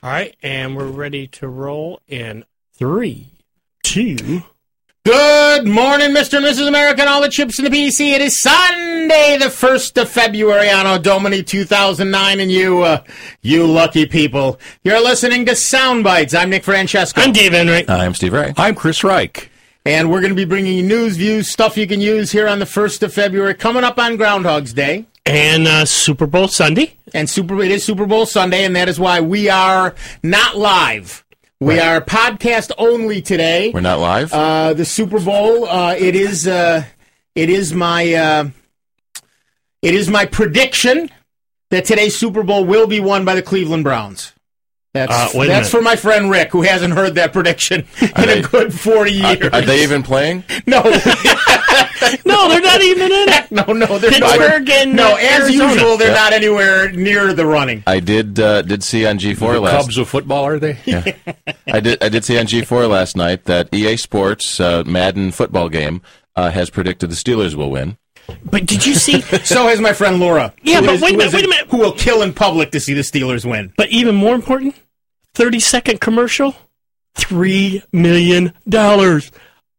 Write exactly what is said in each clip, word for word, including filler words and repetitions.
All right, and we're ready to roll in three, two. Good morning, Mister and Missus America, and all the chips in the P C. It is Sunday, the first of February, Anno Domini two thousand nine, and you, uh, you lucky people. You're listening to Soundbites. I'm Nick Francesco. I'm Dave Henry. I'm Steve Ray. I'm Chris Reich. And we're going to be bringing you news, views, stuff you can use here on the first of February, coming up on Groundhog's Day. And uh, Super Bowl Sunday. And Super it is Super Bowl Sunday, and that is why we are not live. We right. are podcast only today. We're not live? Uh, the Super Bowl, uh, it is uh, it is my uh, it is my prediction that today's Super Bowl will be won by the Cleveland Browns. That's uh, that's for my friend Rick, who hasn't heard that prediction in they, a good forty years. Are, are they even playing? No. No, they're not even in it. No, no, they're Pittsburgh and no. As Arizona. usual, they're yeah. not anywhere near the running. I did uh, did see on G four the last. Cubs of football, are they? Yeah. I did I did see on G four last night that E A Sports uh, Madden football game uh, has predicted the Steelers will win. But did you see? So has my friend Laura. Yeah, who but is- wait a who minute, is wait a minute. Who will kill in public to see the Steelers win? But even more important, thirty-second commercial, three million dollars.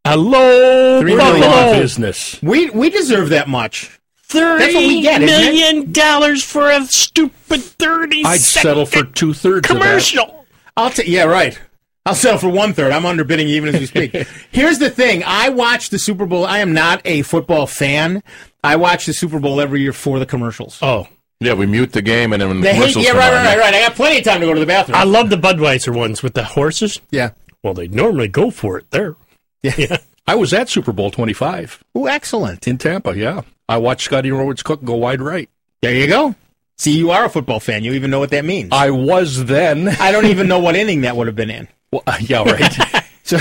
Hello, Three Buffalo million. business. We we deserve that much. Thirty That's what we get, isn't it? million dollars for a stupid thirty I'd settle for second two thirds of that. commercial. I'll t- yeah, right. I'll settle for one third. I'm underbidding even as we speak. Here's the thing. I watch the Super Bowl. I am not a football fan. I watch the Super Bowl every year for the commercials. Oh, Yeah, we mute the game and then when the They hate, commercials yeah, come right, on, right, right, right. I got plenty of time to go to the bathroom. I love the Budweiser ones with the horses. yeah. Well, they normally go for it there. Yeah. I was at Super Bowl twenty-five Oh, excellent. in Tampa, yeah. I watched Scotty Roberts Cook go wide right. There you go. See, you are a football fan. You even know what that means. I was then. I don't even know what inning that would have been in. Well, yeah, right. So,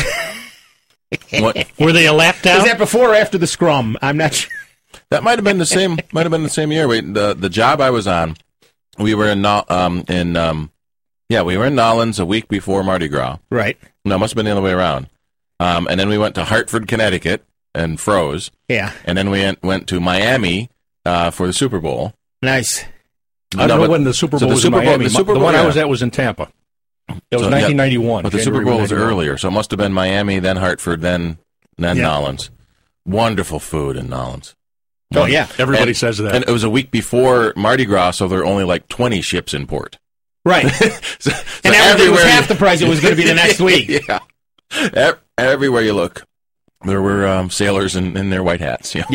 What, Were they a lap down? is that before or after the scrum? I'm not sure. that might have been the same. Might have been the same year. Wait, the the job I was on, we were in Nol- um in um, yeah, we were in Nolens a week before Mardi Gras. Right. No, it must have been the other way around. Um, and then we went to Hartford, Connecticut, and froze. Yeah. And then we went, went to Miami uh, for the Super Bowl. Nice. I don't No, know but- when the Super so Bowl the was Super in Bowl- Miami. the Super the Bowl, one I yeah. was at was in Tampa. It was So, yeah. nineteen ninety-one. But the Super January Bowl was ninety-one. earlier, so it must have been Miami, then Hartford, then then Yeah. Nolens. Wonderful food in Nolens. Oh, yeah. Everybody And- says that. And it was a week before Mardi Gras, so there were only like twenty ships in port. Right. So, so And everything was everywhere half you- the price it was going to be the next week. Yeah. Ev- Everywhere you look, there were um, sailors in, in their white hats. Yeah.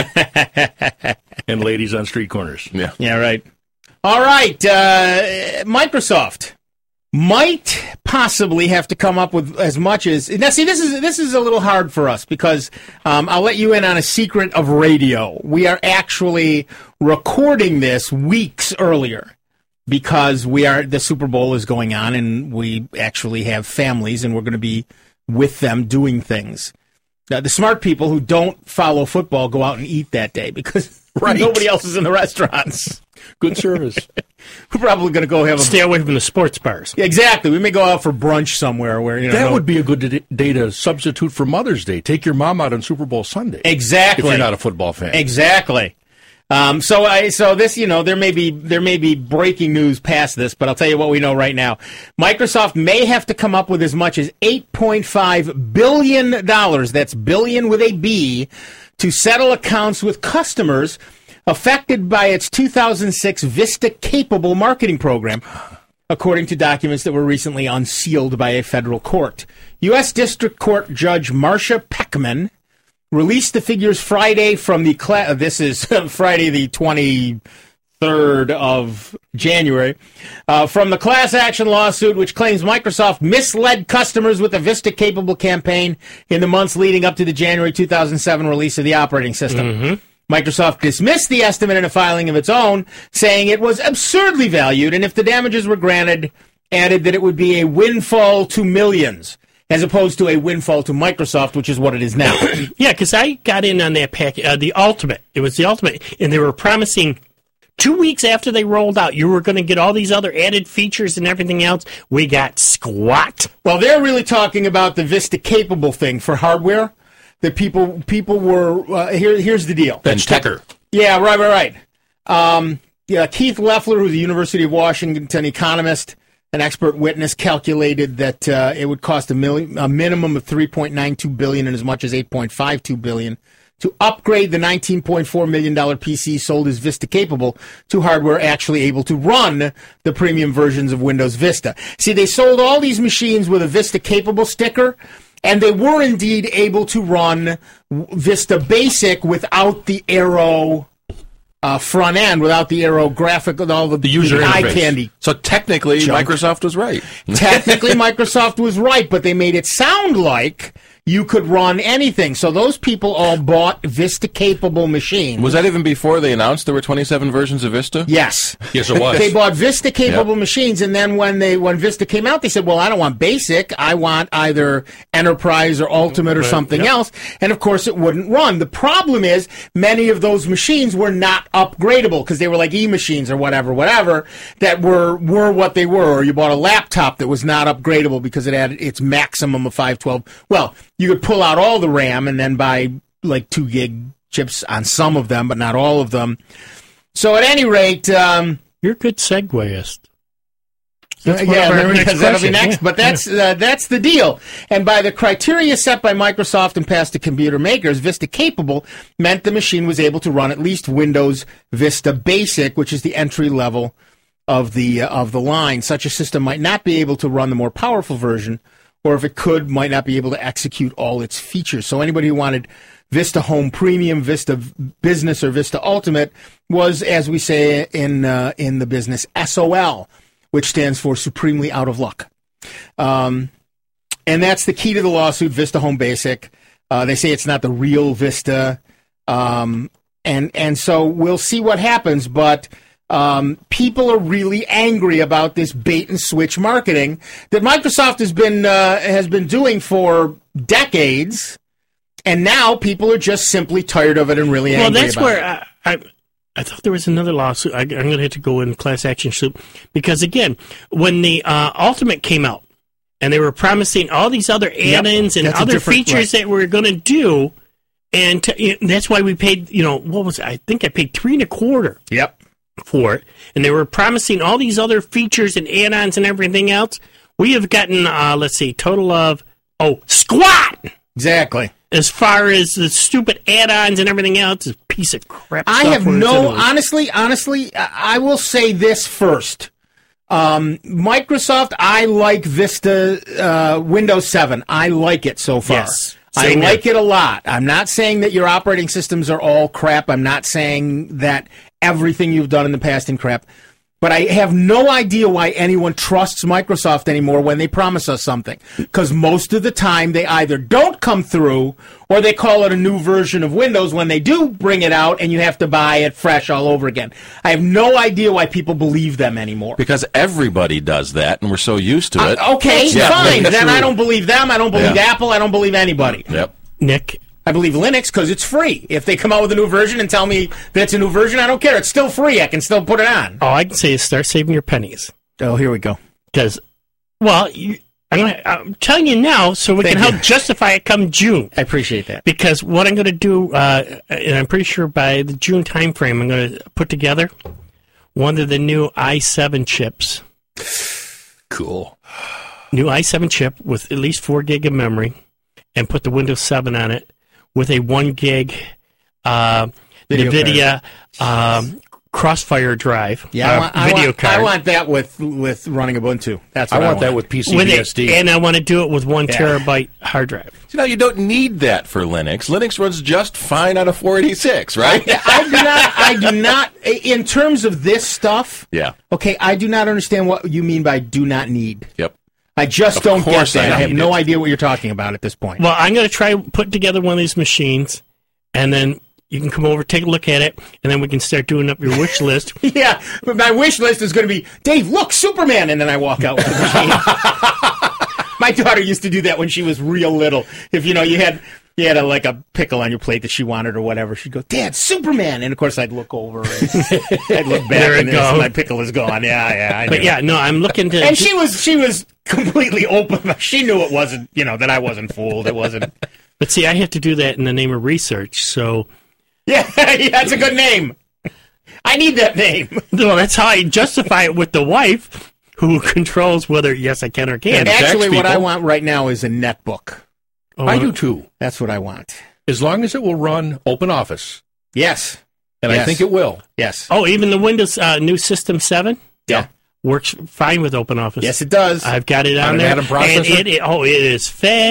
Yeah. and ladies on street corners. Yeah. Yeah, right. All right. Uh, Microsoft might possibly have to come up with as much as now. See, this is this is a little hard for us because um, I'll let you in on a secret of radio. We are actually recording this weeks earlier because we are the Super Bowl is going on, and we actually have families, and we're going to be with them doing things. Now, the smart people who don't follow football go out and eat that day because Right. nobody else is in the restaurants. Good service. We're probably going to go have a Stay away from the sports bars. exactly. We may go out for brunch somewhere where you know That no- would be a good d- day to substitute for Mother's Day. Take your mom out on Super Bowl Sunday. exactly If you're not a football fan. exactly. Um, so I so this you know there may be there may be breaking news past this, but I'll tell you what we know right now. Microsoft may have to come up with as much as eight point five billion dollars. That's billion with a B to settle accounts with customers affected by its two thousand six Vista Capable marketing program, according to documents that were recently unsealed by a federal court. U S. District Court Judge Marcia Peckman released the figures Friday from the class. This is Friday the twenty-third of January uh, from the class action lawsuit, which claims Microsoft misled customers with the Vista Capable campaign in the months leading up to the January two thousand seven release of the operating system. Microsoft dismissed the estimate in a filing of its own, saying it was absurdly valued, and if the damages were granted, added that it would be a windfall to millions, as opposed to a windfall to Microsoft, which is what it is now. Yeah, because I got in on that pack, uh, the Ultimate. It was the Ultimate, and they were promising two weeks after they rolled out, you were going to get all these other added features and everything else. We got squat. Well, they're really talking about the Vista Capable thing for hardware. That people people were uh, here. Here's the deal. That's Tecker. Yeah, right, right, right. Um, yeah, Keith Leffler, who's a University of Washington economist, An expert witness calculated that uh, it would cost a, million, a minimum of three point nine two billion dollars and as much as eight point five two billion dollars to upgrade the nineteen point four million dollars P C sold as Vista capable to hardware actually able to run the premium versions of Windows Vista. See, they sold all these machines with a Vista capable sticker, and they were indeed able to run Vista Basic without the Aero uh, front end, without the Aero graphic, with all the, The user the eye interface. candy. So technically, Junk. Microsoft was right. Technically, Microsoft was right, but they made it sound like you could run anything. So those people all bought Vista-capable machines. Was that even before they announced there were twenty-seven versions of Vista? Yes. Yes, it was. They bought Vista-capable Yep. machines, and then when they when Vista came out, they said, well, I don't want Basic. I want either Enterprise or Ultimate or something yep. else. And, of course, it wouldn't run. The problem is many of those machines were not upgradable because they were like E-machines or whatever, whatever, that were, were what they were. Or you bought a laptop that was not upgradable because it had its maximum of five twelve. Well, you could pull out all the RAM and then buy like two gig chips on some of them, but not all of them. So at any rate, um, You're a good segueist. yeah, That's one of our because next that'll be questions. next. Yeah. But that's uh, that's the deal. And by the criteria set by Microsoft and passed to computer makers, Vista capable meant the machine was able to run at least Windows Vista Basic, which is the entry level of the uh, of the line. Such a system might not be able to run the more powerful version, or if it could, might not be able to execute all its features. So anybody who wanted Vista Home Premium, Vista Business, or Vista Ultimate was, as we say in uh, in the business, S O L, which stands for Supremely Out of Luck. Um, and that's the key to the lawsuit, Vista Home Basic. Uh, they say it's not the real Vista. Um, and, and so we'll see what happens, but Um, people are really angry about this bait and switch marketing that Microsoft has been uh, has been doing for decades, and now people are just simply tired of it and really angry Well, that's about where it. I, I, I thought there was another lawsuit. I, I'm going to have to go in class action suit because, again, when the uh, Ultimate came out and they were promising all these other add-ins and That's a other different- features right. that we're going to do, and to, you know, that's why we paid. You know, what was it? I think I paid three and a quarter. Yep. For it, and they were promising all these other features and add-ons and everything else. We have gotten, uh, let's see, total of oh squat Exactly. as far as the stupid add-ons and everything else. Is a piece of crap. I have software no, instead of- honestly, honestly, I I will say this first. Um, Microsoft, I like Vista, uh, Windows seven. I like it so far. Yes. I Same like here. it a lot. I'm not saying that your operating systems are all crap. I'm not saying that everything you've done in the past is crap. But I have no idea why anyone trusts Microsoft anymore when they promise us something. Because most of the time they either don't come through or they call it a new version of Windows when they do bring it out and you have to buy it fresh all over again. I have no idea why people believe them anymore. Because everybody does that, and we're so used to it. Uh, okay, Yeah, fine. that's Then true. I don't believe them. I don't believe Yeah. Apple. I don't believe anybody. Yep. Nick. I believe Linux because it's free. If they come out with a new version and tell me that it's a new version, I don't care. It's still free. I can still put it on. All I can say is start saving your pennies Oh, here we go. because, well, you, I'm, gonna, I'm telling you now so we Thank can you. help justify it come June. I appreciate that. Because what I'm going to do, uh, and I'm pretty sure by the June timeframe, I'm going to put together one of the new i seven chips. Cool. New i seven chip with at least four gig of memory, and put the Windows seven on it with a one gig uh, Video NVIDIA um, Crossfire drive. Yeah, I uh, want, I, video want, card. I want that with with running Ubuntu. That's I what I want that with P C with B it, S D. and I want to do it with one Yeah. terabyte hard drive. You know, you don't need that for Linux. Linux runs just fine on a four eighty-six, right? I do not. I do not. In terms of this stuff, Yeah. okay, I do not understand what you mean by "do not need." Yep. I just Of don't get course I that. I, have need no it. idea what you're talking about at this point. Well, I'm going to try putting together one of these machines, and then you can come over, take a look at it, and then we can start doing up your wish list. Yeah, but my wish list is going to be, Dave, look, Superman, and then I walk out with the machine. My daughter used to do that when she was real little. If, you know, you had you had a, like a pickle on your plate that she wanted or whatever, she'd go, Dad, Superman! And, of course, I'd look over and I'd look back There it and there's- goes. my pickle is gone. Yeah, yeah, I But knew. yeah, no, I'm looking to. And she was she was completely open. She knew it wasn't, you know, that I wasn't fooled. It wasn't. But see, I have to do that in the name of research. So, Yeah, yeah, that's a good name. I need that name. well, that's how I justify it with the wife, who controls whether yes I can or can't. Actually, what I people. want right now is a netbook. Oh, I do too. That's what I want. As long as it will run OpenOffice, Yes. and Yes. I think it will. Yes. Oh, even the Windows uh, new System seven Yeah. works fine with OpenOffice. Yes, it does. I've got it on, On an there. Atom processor? And it, it, oh, it is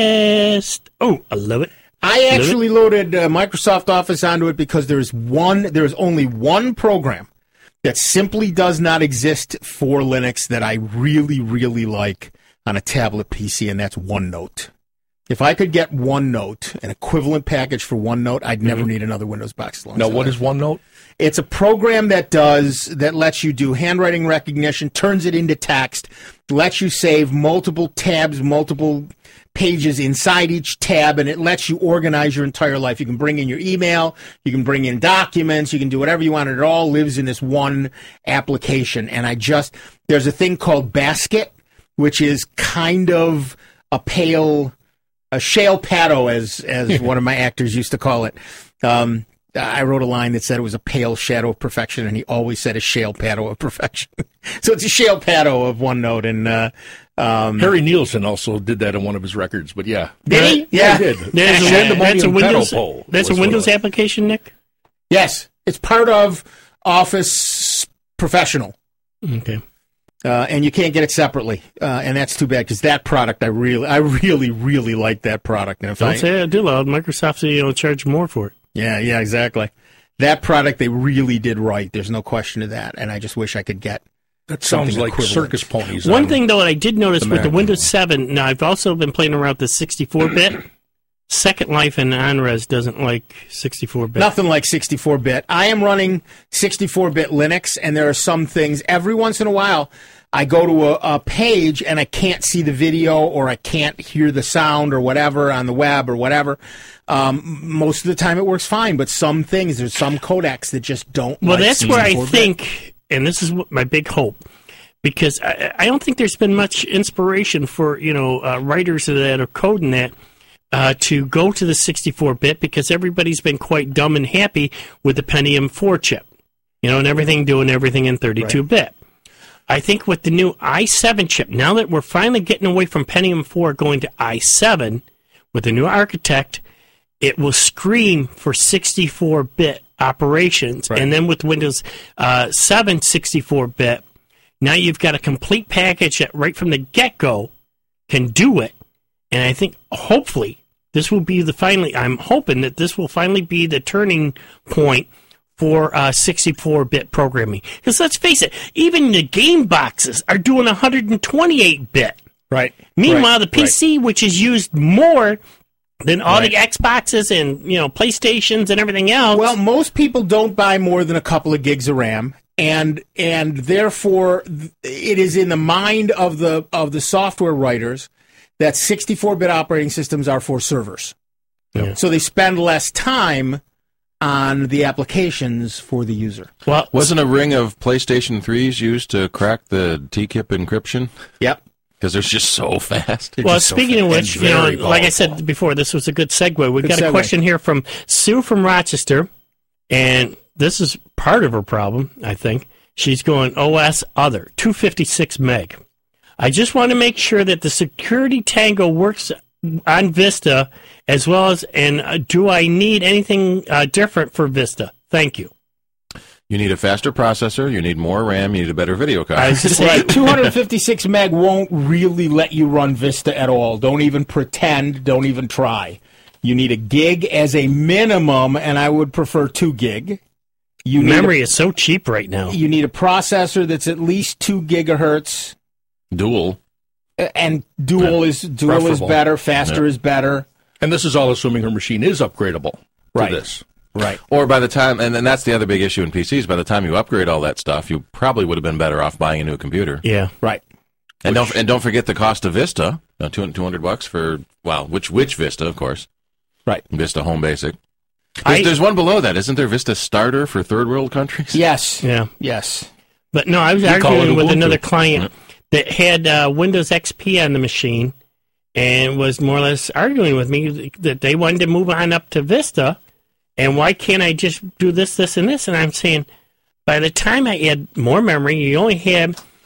fast. Oh, I love it. I actually loaded uh, Microsoft Office onto it because there's one, there's only one program that simply does not exist for Linux that I really, really like on a tablet P C, and that's OneNote. If I could get OneNote, an equivalent package for OneNote, I'd never need another Windows box. Now, what is OneNote? It's a program that does that lets you do handwriting recognition, turns it into text, lets you save multiple tabs, multiple pages inside each tab, and it lets you organize your entire life. You can bring in your email, you can bring in documents, you can do whatever you want. It all lives in this one application. And I just there's a thing called Basket, which is kind of a pale, a shale paddle, as as one of my actors used to call it. Um, I wrote a line that said it was a pale shadow of perfection, and he always said a shale paddle of perfection. So it's a shale paddle of OneNote. And uh, um, Harry Nielsen also did that in one of his records, but yeah. did he? Yeah, he did. There's a, Shandemonium that's a Windows. pedal pole That's a was Windows one of application, Nick. Yes, it's part of Office Professional. Okay. Uh, and you can't get it separately, uh, and that's too bad because that product I really, I really, really like that product. And if Don't I, say I do loud. Microsoft's you know charge more for it. yeah, yeah, exactly. That product they really did right. There's no question of that. And I just wish I could get. That sounds something like equivalent. circus ponies. One on- thing though that I did notice with the American Windows one. seven. Now I've also been playing around with the sixty-four bit. Second Life and OnRes doesn't like sixty-four bit. Nothing like sixty-four bit. I am running sixty-four bit Linux, and there are some things every once in a while. I go to a, a page and I can't see the video or I can't hear the sound or whatever on the web or whatever. Um, most of the time it works fine, but some things, there's some codecs that just don't. Well, like that's where I sixty-four bit. think, and this is what my big hope, because I, I don't think there's been much inspiration for you know uh, writers that are coding that uh, to go to the sixty-four bit because everybody's been quite dumb and happy with the Pentium four chip, you know, and everything doing everything in thirty-two bit. I think with the new i seven chip, now that we're finally getting away from Pentium four going to i seven with the new architect, it will scream for sixty-four bit operations. Right. And then with Windows uh, seven sixty-four bit, now you've got a complete package that right from the get-go can do it. And I think hopefully this will be the finally, I'm hoping that this will finally be the turning point for uh, sixty-four bit programming. Because let's face it, even the game boxes are doing one hundred twenty-eight bit. Right. Meanwhile, right, the P C, right. which is used more than all Right. the Xboxes and you know PlayStations and everything else. Well, most people don't buy more than a couple of gigs of RAM, and and therefore th- it is in the mind of the of the software writers that sixty-four bit operating systems are for servers. Yeah. So they spend less time on the applications for the user. well, Wasn't a ring of PlayStation threes used to crack the T KIP encryption? Yep. Because they're just so fast. well. just so Speaking of fast which, and you know, very like I said powerful. before, this was a good segue. We've Good got a segue. question here from Sue from Rochester, and this is part of her problem. I think she's going O S other two fifty-six meg. I just want to make sure that the Security Tango works on Vista as well as, and uh, do I need anything uh, different for Vista? Thank you. You need a faster processor, you need more RAM, you need a better video card. I was just Right. saying, two fifty-six meg won't really let you run Vista at all. Don't even pretend. Don't even try. You need a gig as a minimum, and I would prefer two gig. You need memory is so cheap right now. A, you need a processor that's at least two gigahertz, Dual. uh, and dual is dual is Preferable. better. Faster Yeah. is better. And this is all assuming her machine is upgradable to Right. this. Right. Or by the time, and then that's the other big issue in P Cs, by the time you upgrade all that stuff, you probably would have been better off buying a new computer. Yeah. Right. And don't and don't forget the cost of Vista, uh, two hundred bucks for, well, which which Vista, of course. Right. Vista Home Basic. There's, I- there's one below that, isn't there? Vista Starter for third world countries? Yes. Yeah. Yes. But no, I was call arguing it with Ubuntu. another client that had uh, Windows X P on the machine and was more or less arguing with me that they wanted to move on up to Vista. And why can't I just do this, this, and this? And I'm saying, by the time I add more memory, you only have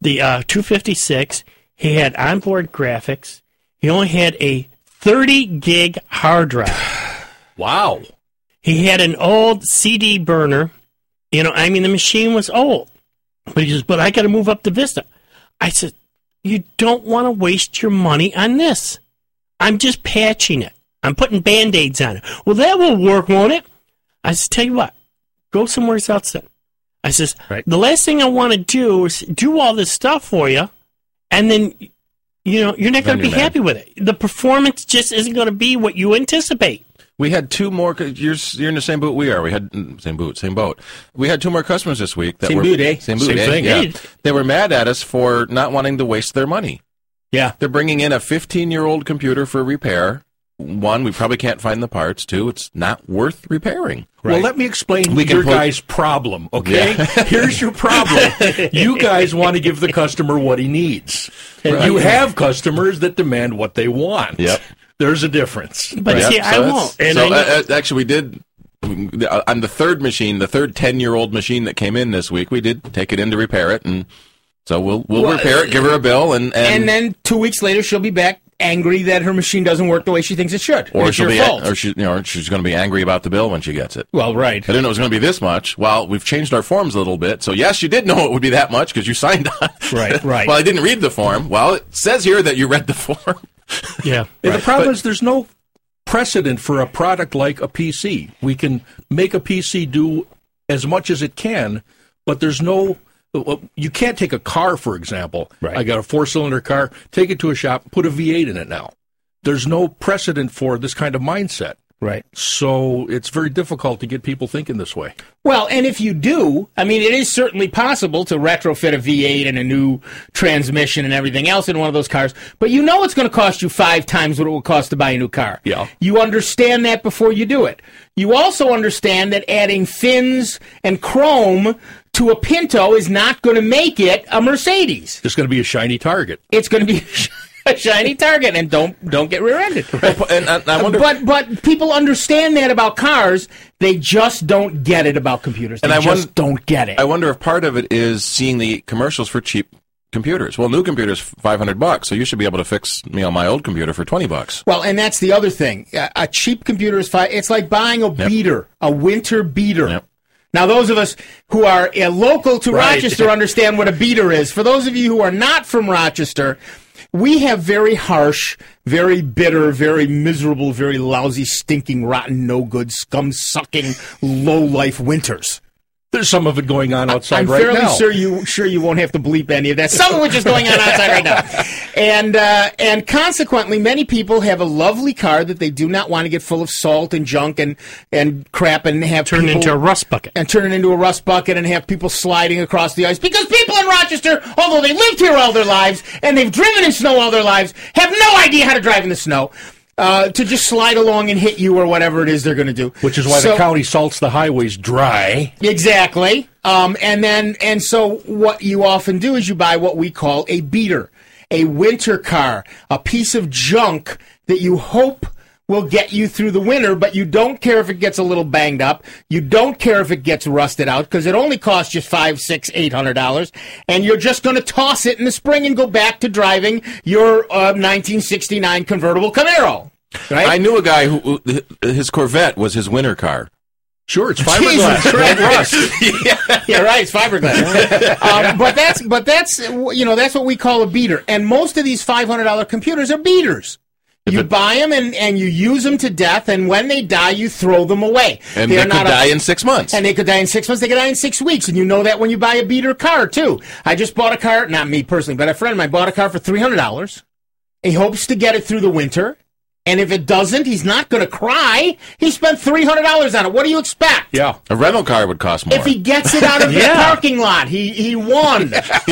the uh, two fifty-six. He had onboard graphics. He only had a thirty gig hard drive. Wow. He had an old C D burner. You know, I mean, the machine was old. But he says, but I got to move up to Vista. I said, you don't want to waste your money on this. I'm just patching it. I'm putting Band-Aids on it. Well, that will work, won't it? I said, tell you what, go somewhere else then. I says, Right. the last thing I want to do is do all this stuff for you, and then, you know, you're not going to be you're mad. happy with it. The performance just isn't going to be what you anticipate. We had two more. You're you're in the same boat we are. We had same boat, same boat. We had two more customers this week that Same were boot, eh? same boot, Same eh? thing, Yeah, eh? they were mad at us for not wanting to waste their money. Yeah. They're bringing in a fifteen-year-old computer for repair. One, we probably can't find the parts. Two, it's not worth repairing. Well, let me explain We can your put- guy's problem, okay? Here's your problem. You guys want to give the customer what he needs. You have customers that demand what they want. Yep. There's a difference. But Yep, see, so I that's- won't. And so I know, uh, uh, actually, we did uh, on the third machine, the third ten-year-old machine that came in this week. We did take it in to repair it, and so we'll we'll Well, repair it, give her a bill, and and, And then two weeks later, she'll be back angry that her machine doesn't work the way she thinks it should. or it's she'll your be fault. or she, you know she's going to be angry about the bill when she gets it. well, right. I didn't know it was going to be this much. Well, we've changed our forms a little bit. So, yes, you did know it would be that much because you signed on. Right, right. Well, I didn't read the form. Well, it says here that you read the form. yeah. And the problem But- is there's no precedent for a product like a P C. We can make a P C do as much as it can, but there's no... You can't take a car, for example. Right. I got a four-cylinder car, take it to a shop, put a V eight in it now. There's no precedent for this kind of mindset. Right. So it's very difficult to get people thinking this way. Well, and if you do, I mean, it is certainly possible to retrofit a V eight and a new transmission and everything else in one of those cars, but you know it's going to cost you five times what it would cost to buy a new car. Yeah. You understand that before you do it. You also understand that adding fins and chrome to a Pinto is not going to make it a Mercedes. It's going to be a shiny target. It's going to be a shiny target, and don't don't get rear-ended. And I, I wonder. But but people understand that about cars. They just don't get it about computers. They And I just won- don't get it. I wonder if part of it is seeing the commercials for cheap computers. Well, new computers five hundred bucks, so you should be able to fix me on my old computer for twenty bucks. Well, and that's the other thing. A, a cheap computer is fine. It's like buying a beater, a winter beater. Yep. Now, those of us who are uh, local to Right. Rochester understand what a beater is. For those of you who are not from Rochester, we have very harsh, very bitter, very miserable, very lousy, stinking, rotten, no-good, scum-sucking, low-life winters. There's some of it going on outside I'm right fairly now. sure you sure you won't have to bleep any of that. Some of which is going on outside right now, and uh, and consequently, many people have a lovely car that they do not want to get full of salt and junk and and crap and have Turn people, into a rust bucket. and turn it into a rust bucket and have people sliding across the ice because people in Rochester, although they lived here all their lives and they've driven in snow all their lives, have no idea how to drive in the snow. Uh, to just slide along and hit you or whatever it is they're going to do. Which is why So- the county salts the highways dry. Exactly. Um, and then, and so what you often do is you buy what we call a beater, a winter car, a piece of junk that you hope will get you through the winter, but you don't care if it gets a little banged up. You don't care if it gets rusted out because it only costs you five, six, eight hundred dollars, and you're just going to toss it in the spring and go back to driving your uh, nineteen sixty-nine convertible Camaro. Right? I knew a guy who who- his Corvette was his winter car. Sure, it's fiberglass. Don't rust. Yeah, right. It's fiberglass. um, but that's but that's you know that's what we call a beater. And most of these five hundred dollar computers are beaters. You buy them and, and you use them to death, and when they die, you throw them away. And They're they could not a- die in six months. And they could die in six months. They could die in six weeks. And you know that when you buy a beater car, too. I just bought a car, not me personally, but a friend of mine bought a car for three hundred dollars. He hopes to get it through the winter. And if it doesn't, he's not going to cry. He spent three hundred dollars on it. What do you expect? Yeah. A rental car would cost more. If he gets it out of the Yeah. parking lot, he, he won.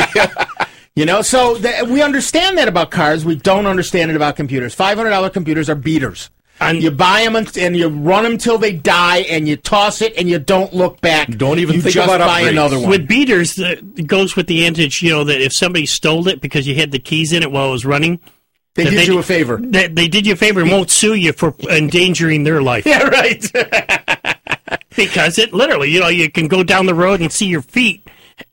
You know, so th- we understand that about cars. We don't understand it about computers. five hundred dollar computers are beaters. And You buy them and, and you run them till they die, and you toss it, and you don't look back. Don't even you think just about buy upgrades. another one. with beaters, the, it goes with the adage, you know, that if somebody stole it because you had the keys in it while it was running, they that did you a favor. They, they did you a favor and won't sue you for endangering their life. Yeah, right. Because it literally, you know, you can go down the road and see your feet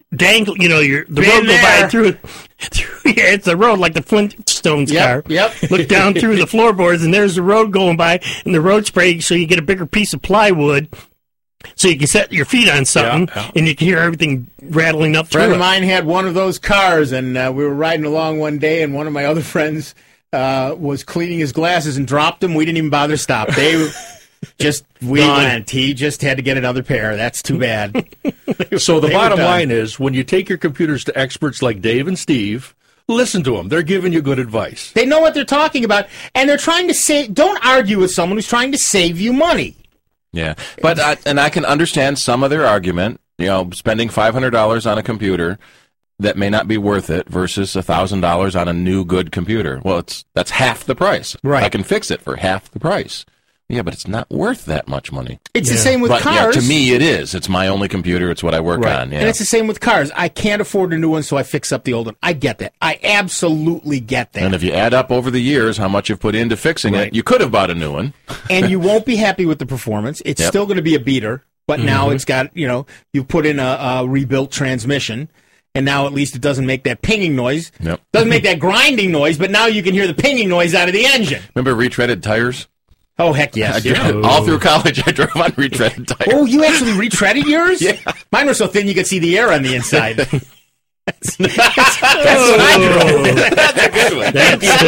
dangle, you know, your the Been road go there. by through, through. Yeah, it's a road like the Flintstones Yep, car. yep. Look down through the floorboards, and there's the road going by, and the road spray, so you get a bigger piece of plywood, so you can set your feet on something, Yeah, yeah. and you can hear everything rattling up A friend through of it. mine had one of those cars, and uh, we were riding along one day, and one of my other friends uh, was cleaning his glasses and dropped them. We didn't even bother to stop. They just, we Gone. went. He just had to get another pair. That's too bad. So the They were bottom done. line is, when you take your computers to experts like Dave and Steve, listen to them. They're giving you good advice. They know what they're talking about, and they're trying to save. Don't argue with someone who's trying to save you money. Yeah, but I, and I can understand some of their argument. You know, spending five hundred dollars on a computer that may not be worth it versus a thousand dollars on a new good computer. Well, it's that's half the price. Right. I can fix it for half the price. Yeah, but it's not worth that much money. It's the Yeah. same with but cars. yeah, to me, it is. It's my only computer. It's what I work Right. on. Yeah. And it's the same with cars. I can't afford a new one, so I fix up the old one. I get that. I absolutely get that. And if you add up over the years how much you've put into fixing Right. it, you could have bought a new one. and you won't be happy with the performance. It's Yep. still going to be a beater, but now it's got, you know, you put in a, a rebuilt transmission, and now at least it doesn't make that pinging noise. Yep. Doesn't make that grinding noise, but now you can hear the pinging noise out of the engine. Remember retreaded tires? Oh, heck I yes. drove, all through college, I drove on retreaded tires. Oh, you actually retreaded yours? Yeah. Mine were so thin you could see the air on the inside. That's, that's what I drove. That's a good one.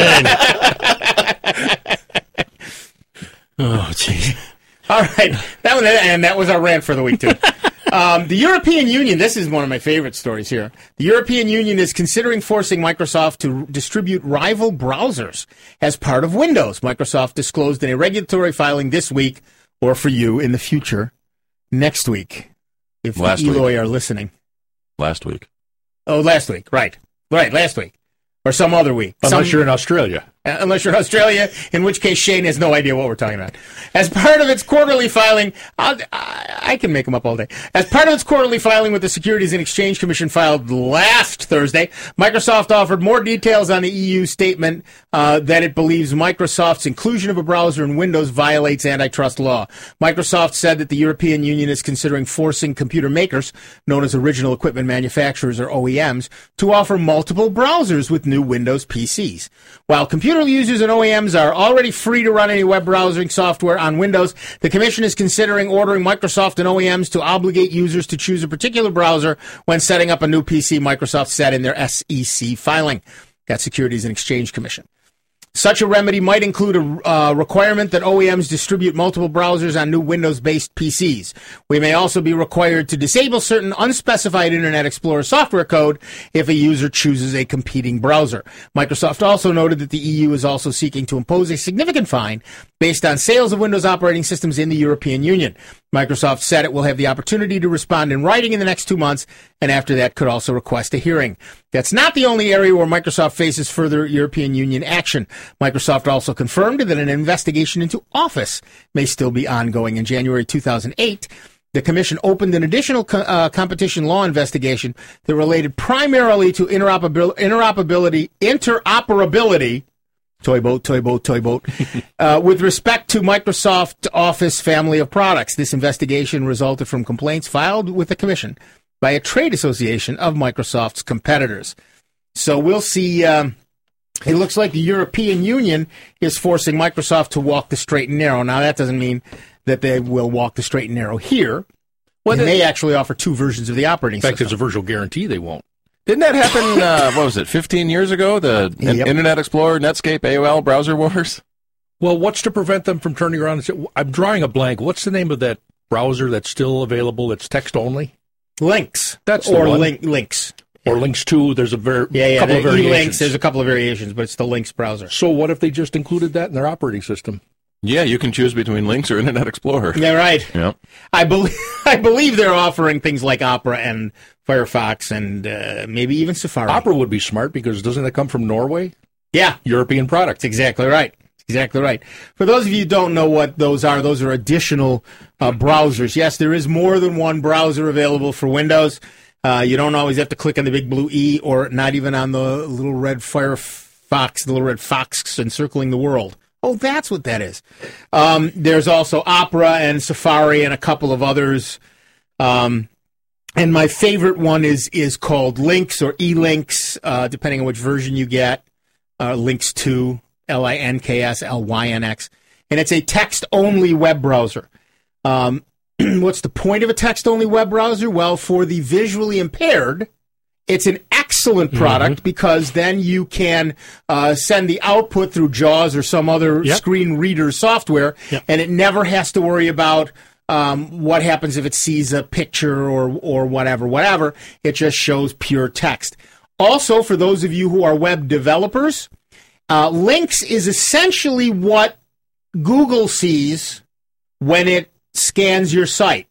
That's good. Oh, jeez. All right, that one, and that was our rant for the week too. Um, the European Union. This is one of my favorite stories here. The European Union is considering forcing Microsoft to distribute rival browsers as part of Windows. Microsoft disclosed in a regulatory filing this week, or for you in the future, next week, if Last the Eloy week. are listening. Last week. Oh, last week, right, right, last week, or some other week, Unless Some- you're in Australia. Uh, unless you're in Australia, in which case Shane has no idea what we're talking about. As part of its quarterly filing, I'll, I, I can make them up all day. As part of its quarterly filing with the Securities and Exchange Commission filed last Thursday, Microsoft offered more details on the E U statement uh, that it believes Microsoft's inclusion of a browser in Windows violates antitrust law. Microsoft said that the European Union is considering forcing computer makers, known as original equipment manufacturers or O E Ms, to offer multiple browsers with new Windows P Cs. While computer users and O E Ms are already free to run any web browsing software on Windows, the Commission is considering ordering Microsoft and O E Ms to obligate users to choose a particular browser when setting up a new P C, Microsoft said in their S E C filing. Got Securities and Exchange Commission. Such a remedy might include a uh, requirement that O E Ms distribute multiple browsers on new Windows-based P Cs. We may also be required to disable certain unspecified Internet Explorer software code if a user chooses a competing browser. Microsoft also noted that the E U is also seeking to impose a significant fine based on sales of Windows operating systems in the European Union. Microsoft said it will have the opportunity to respond in writing in the next two months, and after that could also request a hearing. That's not the only area where Microsoft faces further European Union action. Microsoft also confirmed that an investigation into Office may still be ongoing. In January two thousand eight, the Commission opened an additional co- uh, competition law investigation that related primarily to interoperabil- interoperability, interoperability, toy boat, toy boat, toy boat, uh, with respect to Microsoft Office family of products. This investigation resulted from complaints filed with the Commission by a trade association of Microsoft's competitors. So we'll see. Um, it looks like the European Union is forcing Microsoft to walk the straight and narrow. Now, that doesn't mean that they will walk the straight and narrow here. Well, they may actually offer two versions of the operating In fact, system. there's a virtual guarantee they won't. Didn't that happen, uh, what was it, fifteen years ago? The Yep. Internet Explorer, Netscape, A O L, browser wars? Well, what's to prevent them from turning around and say, I'm drawing a blank. What's the name of that browser that's still available that's text only? Links. That's the or one. link, links. Or Links two? There's a ver- Yeah, yeah. couple of The variations. E-links, there's a couple of variations, but it's the Links browser. So what if they just included that in their operating system? Yeah, you can choose between Links or Internet Explorer. Yeah, right. Yeah. I believe I believe they're offering things like Opera and Firefox and uh, maybe even Safari. Opera would be smart because doesn't it come from Norway? Yeah, European product. that's exactly right. Exactly right. For those of you who don't know what those are, those are additional uh, browsers. Yes, there is more than one browser available for Windows. Uh, you don't always have to click on the big blue E or not even on the little red Firefox, the little red fox encircling the world. Oh, that's what that is. Um, there's also Opera and Safari and a couple of others. Um, and my favorite one is is called Lynx or eLynx, uh, depending on which version you get. Uh, Lynx two, L I N K S L Y N X. And it's a text-only web browser. Um, what's the point of a text-only web browser? Well, for the visually impaired, it's an excellent product mm-hmm. because then you can uh, send the output through JAWS or some other yep. screen reader software, yep. and it never has to worry about um, what happens if it sees a picture or or whatever, whatever. It just shows pure text. Also, for those of you who are web developers, uh, Lynx is essentially what Google sees when it scans your site.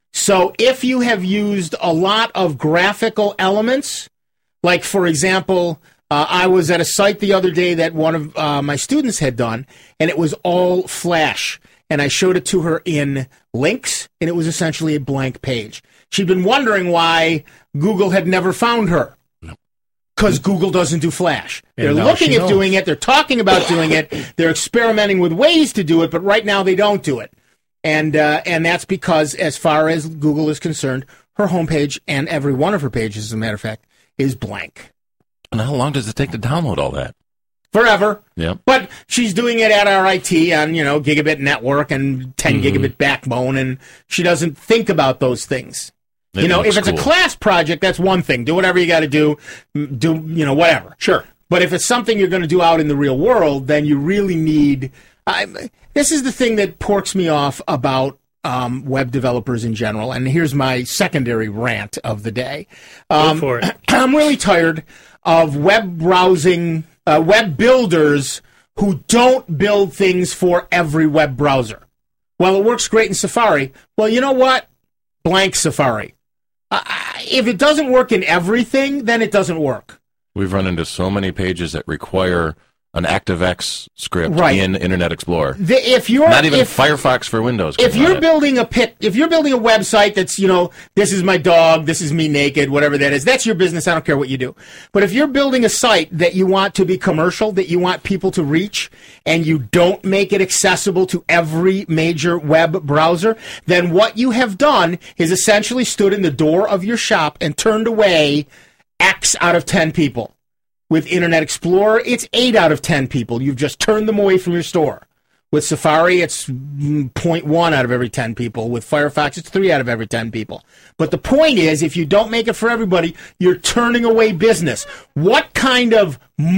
So if you have used a lot of graphical elements, like, for example, uh, I was at a site the other day that one of uh, my students had done, and it was all Flash. And I showed it to her in Lynx, and it was essentially a blank page. She'd been wondering why Google had never found her. Because Google doesn't do Flash. They're looking at doing it. They're talking about doing it. They're experimenting with ways to do it, but right now they don't do it. And uh, and that's because, as far as Google is concerned, her homepage and every one of her pages, as a matter of fact, is blank. And how long does it take to download all that? Forever. Yep. But she's doing it at R I T on, you know, gigabit network and ten mm-hmm. gigabit backbone, and she doesn't think about those things. It you know, if it's cool. a class project, that's one thing. Do whatever you got to do. Do, you know, whatever. Sure. But if it's something you're going to do out in the real world, then you really need... I, this is the thing that porks me off about um, web developers in general, and here's my secondary rant of the day. Um, Go for it. I'm really tired of web browsing, uh, web builders who don't build things for every web browser. Well, it works great in Safari. Well, you know what? Blank Safari. Uh, if it doesn't work in everything, then it doesn't work. We've run into so many pages that require an ActiveX script right. in Internet Explorer. The, if you're not even if, Firefox for Windows. If you're building a pit, if you're building a website that's, you know, this is my dog, this is me naked, whatever that is, that's your business. I don't care what you do. But if you're building a site that you want to be commercial, that you want people to reach, and you don't make it accessible to every major web browser, then what you have done is essentially stood in the door of your shop and turned away X out of ten people. With Internet Explorer, it's eight out of ten people. You've just turned them away from your store. With Safari, it's zero point one out of every ten people. With Firefox, it's three out of every ten people. But the point is, if you don't make it for everybody, you're turning away business. What kind of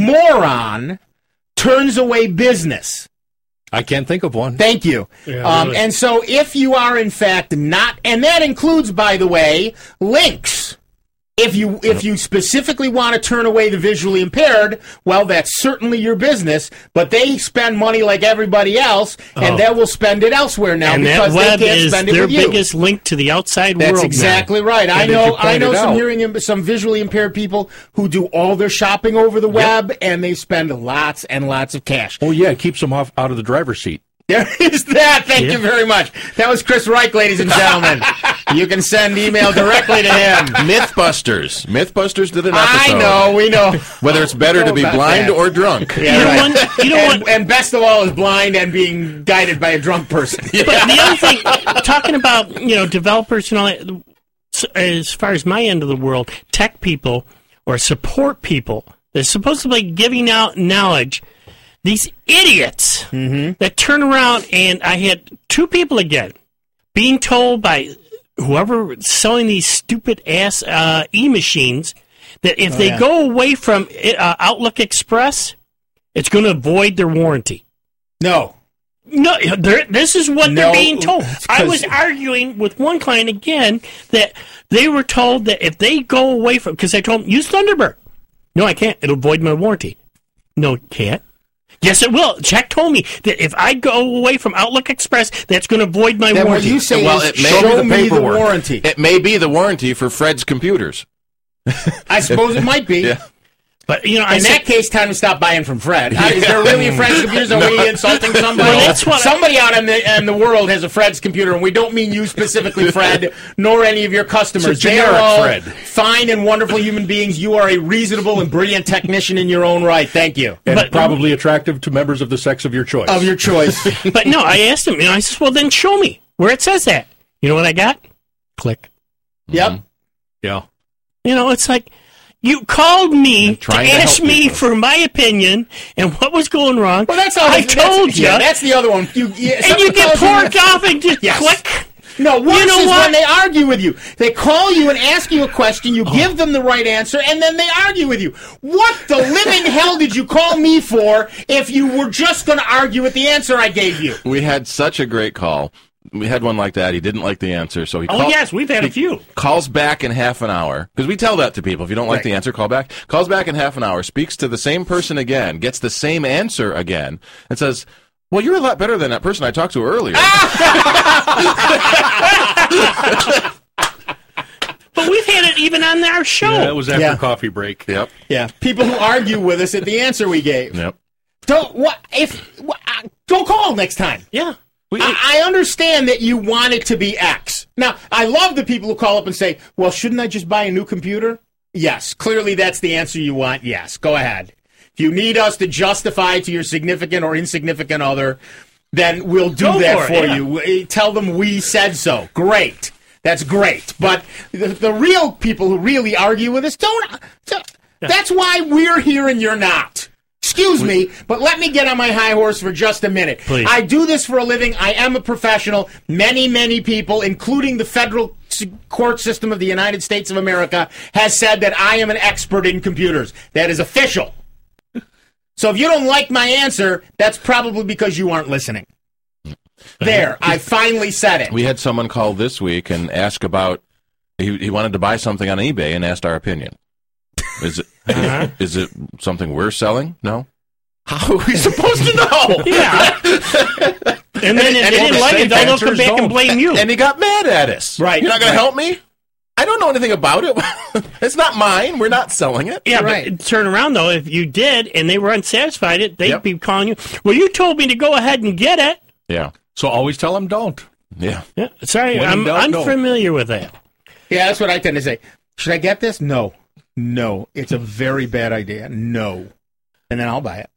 moron turns away business? I can't think of one. Thank you. Yeah, um, really. And so if you are, in fact, not, and that includes, by the way, Lynx. If you if you specifically want to turn away the visually impaired, well, that's certainly your business. But they spend money like everybody else, and oh. they will spend it elsewhere now and because that web they can't is spend it their with you. biggest link to the outside That's world. That's exactly now. right. I and know I know some out. hearing some visually impaired people who do all their shopping over the web, yep. and they spend lots and lots of cash. Oh yeah, it keeps them off out of the driver's seat. There is that. Thank yeah. you very much. That was Chris Reich, ladies and gentlemen. You can send email directly to him. Mythbusters. Mythbusters did an episode. I know, we know. Whether it's better to be blind that. or drunk. Yeah, you right. don't want, you don't and, want, and best of all is blind and being guided by a drunk person. But the other thing, talking about, you know, developers and all that, as far as my end of the world, tech people or support people, they're supposedly giving out knowledge. These idiots mm-hmm. that turn around, and I had two people again being told by whoever selling these stupid ass uh, e-machines that if oh, they yeah. go away from uh, Outlook Express, it's going to void their warranty. No. No, this is what no, they're being told. I was arguing with one client again that they were told that if they go away from, because I told them, use Thunderbird. No, I can't. It'll void my warranty. No, it can't. Yes, it will. Jack told me that if I go away from Outlook Express, that's going to void my then warranty. What you say well, is it may show be the me the paperwork. warranty. It may be the warranty for Fred's computers. I suppose it might be. Yeah. But, you know, I In said, that case, time to stop buying from Fred. Is there really a Fred's computer? Are we insulting somebody? Well, that's what I- somebody out in the, in the world has a Fred's computer, and we don't mean you specifically, Fred, nor any of your customers. It's a They are generic all Fred. fine and wonderful human beings. You are a reasonable and brilliant technician in your own right. Thank you. And But- probably attractive to members of the sex of your choice. Of your choice. but no, I asked him, you know, I said, well, then show me where it says that. You know what I got? Click. Yep. Yeah. You know, it's like you called me I'm to trying to ask help me people. for my opinion and what was going wrong. Well, that's all. I that's, told that's, you. Yeah, that's the other one. You, yeah, and you get someone porked calls you- off and just Yes. click. No, worse You know is what? when they argue with you. They call you and ask you a question, you give them the right answer, and then they argue with you. What the living hell did you call me for if you were just going to argue with the answer I gave you? We had such a great call. We had one like that. He didn't like the answer, so he Oh, called, yes, we've had a he few. calls back in half an hour, because we tell that to people. If you don't like Right. the answer, call back. Calls back in half an hour, speaks to the same person again, gets the same answer again, and says, well, you're a lot better than that person I talked to earlier. But we've had it even on our show. Yeah, it was after Yeah. coffee break. Yep. Yeah, people who argue with us at the answer we gave. Yep. Don't what if what, uh, don't call next time. Yeah. We, I, I understand that you want it to be X. Now, I love the people who call up and say, well, shouldn't I just buy a new computer? Yes, clearly that's the answer you want. Yes, go ahead. If you need us to justify to your significant or insignificant other, then we'll do Go that for for, it, yeah. you. We- Tell them we said so. Great. That's great. But the, the real people who really argue with us don't. That's why we're here and you're not. Excuse me, but let me get on my high horse for just a minute. Please. I do this for a living. I am a professional. Many, many people, including the federal s- court system of the United States of America, has said that I am an expert in computers. That is official. So if you don't like my answer, that's probably because you aren't listening. There, I finally said it. We had someone call this week and ask about, he, he wanted to buy something on eBay and asked our opinion. Is it, Uh-huh. is it something we're selling? No. How are we supposed to know? yeah. And then if and they didn't the like safe it, they'll come answers back and don't. blame you. And he got mad at us. Right. You're not going Right. to help me? I don't know anything about it. It's not mine. We're not selling it. Yeah, Right. but turn around, though. If you did and they were unsatisfied, it they'd Yep. be calling you. Well, you told me to go ahead and get it. Yeah. So always tell them don't. Yeah. Yeah, sorry, When in I'm doubt, no. unfamiliar with that. Yeah, that's what I tend to say. Should I get this? No. No. It's a very bad idea. No. And then I'll buy it.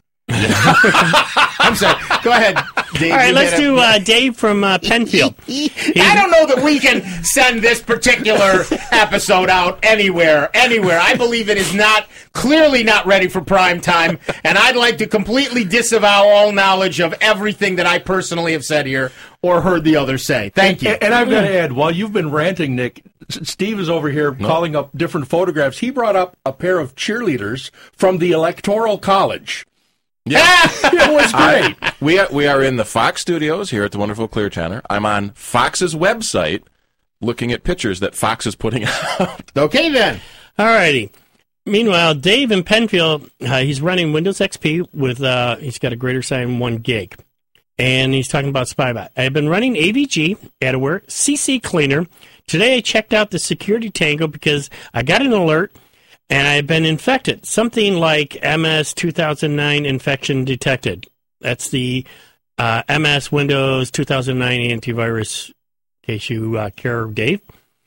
I'm sorry. Go ahead, Dave. All right, You let's get it. do uh, Dave from uh, Penfield. I don't know that we can send this particular episode out anywhere. Anywhere. I believe it is not, clearly not ready for prime time, and I'd like to completely disavow all knowledge of everything that I personally have said here or heard the others say. Thank you. And, and I've got to add, while you've been ranting, Nick, S- Steve is over here calling up different photographs. He brought up a pair of cheerleaders from the Electoral College. Yeah. It was great. I- we are we are in the Fox studios here at the wonderful Clear Channel. I'm on Fox's website looking at pictures that Fox is putting out. Okay, then. All righty. Meanwhile, Dave in Penfield, uh, he's running Windows X P with, uh, he's got a greater sign one gig. And he's talking about SpyBot. I've been running A V G, Adaware, C C Cleaner. Today I checked out the Security Tango because I got an alert and I've been infected. Something like M S two thousand nine infection detected. That's the uh, M S Windows two thousand nine antivirus, in case you uh, care, Dave.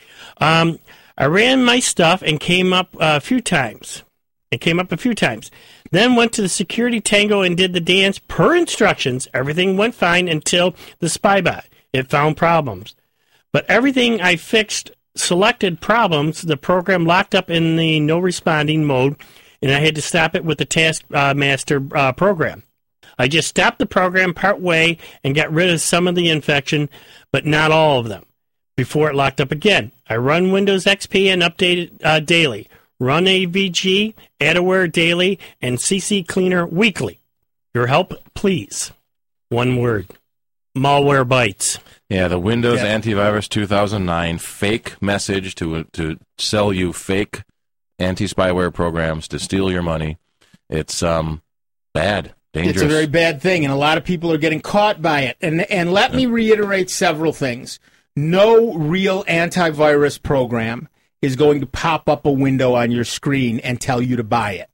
Um, I ran my stuff and came up a few times. It came up a few times. Then went to the Security Tango and did the dance per instructions. Everything went fine until the SpyBot. It found problems. But everything I fixed selected problems. The program locked up in the no responding mode, and I had to stop it with the Taskmaster uh, program. I just stopped the program part way and got rid of some of the infection, but not all of them, before it locked up again. I run Windows X P and update it uh, daily. Run A V G, Adaware daily, and C C Cleaner weekly. Your help, please. One word. Malware bites. Yeah, the Windows Yeah. Antivirus two thousand nine fake message to to sell you fake anti-spyware programs to steal your money. It's um bad, dangerous. It's a very bad thing, and a lot of people are getting caught by it. And and let me reiterate several things. No real antivirus program is going to pop up a window on your screen and tell you to buy it.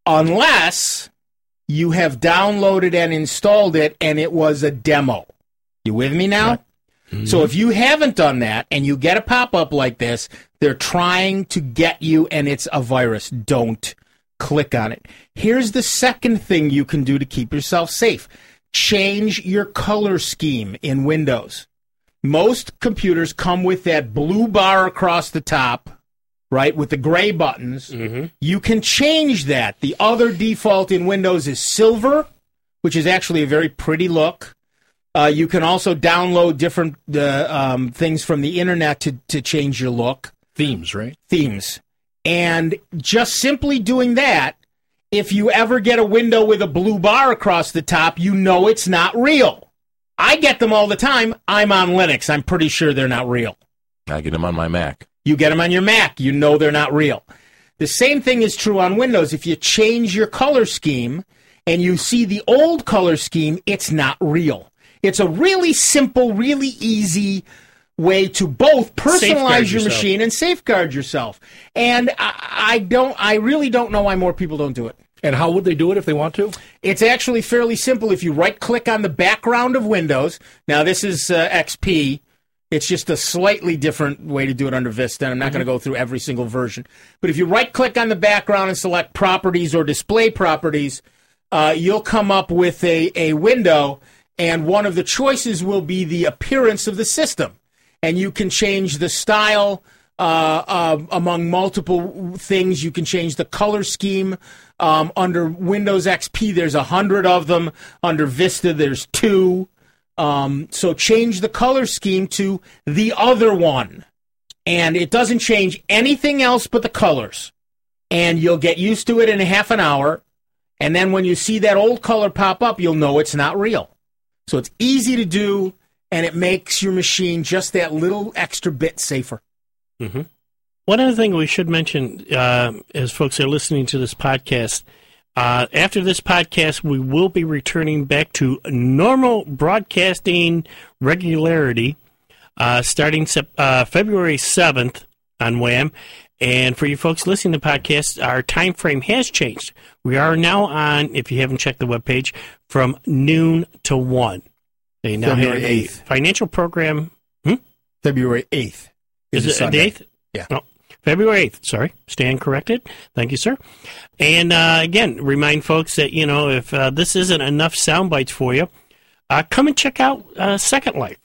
Unless you have downloaded and installed it and it was a demo. You with me now? Mm-hmm. So if you haven't done that and you get a pop-up like this, they're trying to get you and it's a virus. Don't click on it. Here's the second thing you can do to keep yourself safe. Change your color scheme in Windows. Most computers come with that blue bar across the top right, with the gray buttons. Mm-hmm. You can change that. The other default in Windows is silver, which is actually a very pretty look. Uh, you can also download different uh, um, things from the internet to, to change your look. Themes, right? Themes. And just simply doing that, if you ever get a window with a blue bar across the top, you know it's not real. I get them all the time. I'm on Linux. I'm pretty sure they're not real. I get them on my Mac. You get them on your Mac. You know they're not real. The same thing is true on Windows. If you change your color scheme and you see the old color scheme, it's not real. It's a really simple, really easy way to both personalize Safeguard your yourself. machine and safeguard yourself. And I, I don't, I really don't know why more people don't do it. And how would they do it if they want to? It's actually fairly simple. If you right-click on the background of Windows, now this is uh, X P. It's just a slightly different way to do it under Vista, and I'm not Mm-hmm. going to go through every single version. But if you right-click on the background and select Properties or Display Properties, uh, you'll come up with a, a window, and one of the choices will be the appearance of the system. And you can change the style uh, uh, among multiple things. You can change the color scheme. Um, under Windows X P, there's a hundred of them. Under Vista, there's two. Um, so change the color scheme to the other one. And it doesn't change anything else but the colors. And you'll get used to it in a half an hour. And then when you see that old color pop up, you'll know it's not real. So it's easy to do, and it makes your machine just that little extra bit safer. Mm-hmm. One other thing we should mention, uh, as folks are listening to this podcast, uh, after this podcast, we will be returning back to normal broadcasting regularity, uh, starting sep- uh, February seventh on Wham. And for you folks listening to the podcast, our time frame has changed. We are now on, if you haven't checked the webpage, from noon to one. They now February have eighth. a financial program. Hmm? February eighth. Is a it Sunday. the eighth? Yeah. No, February eighth. Sorry. Stand corrected. Thank you, sir. And uh, again, remind folks that, you know, if uh, this isn't enough sound bites for you, uh, come and check out uh, Second Life.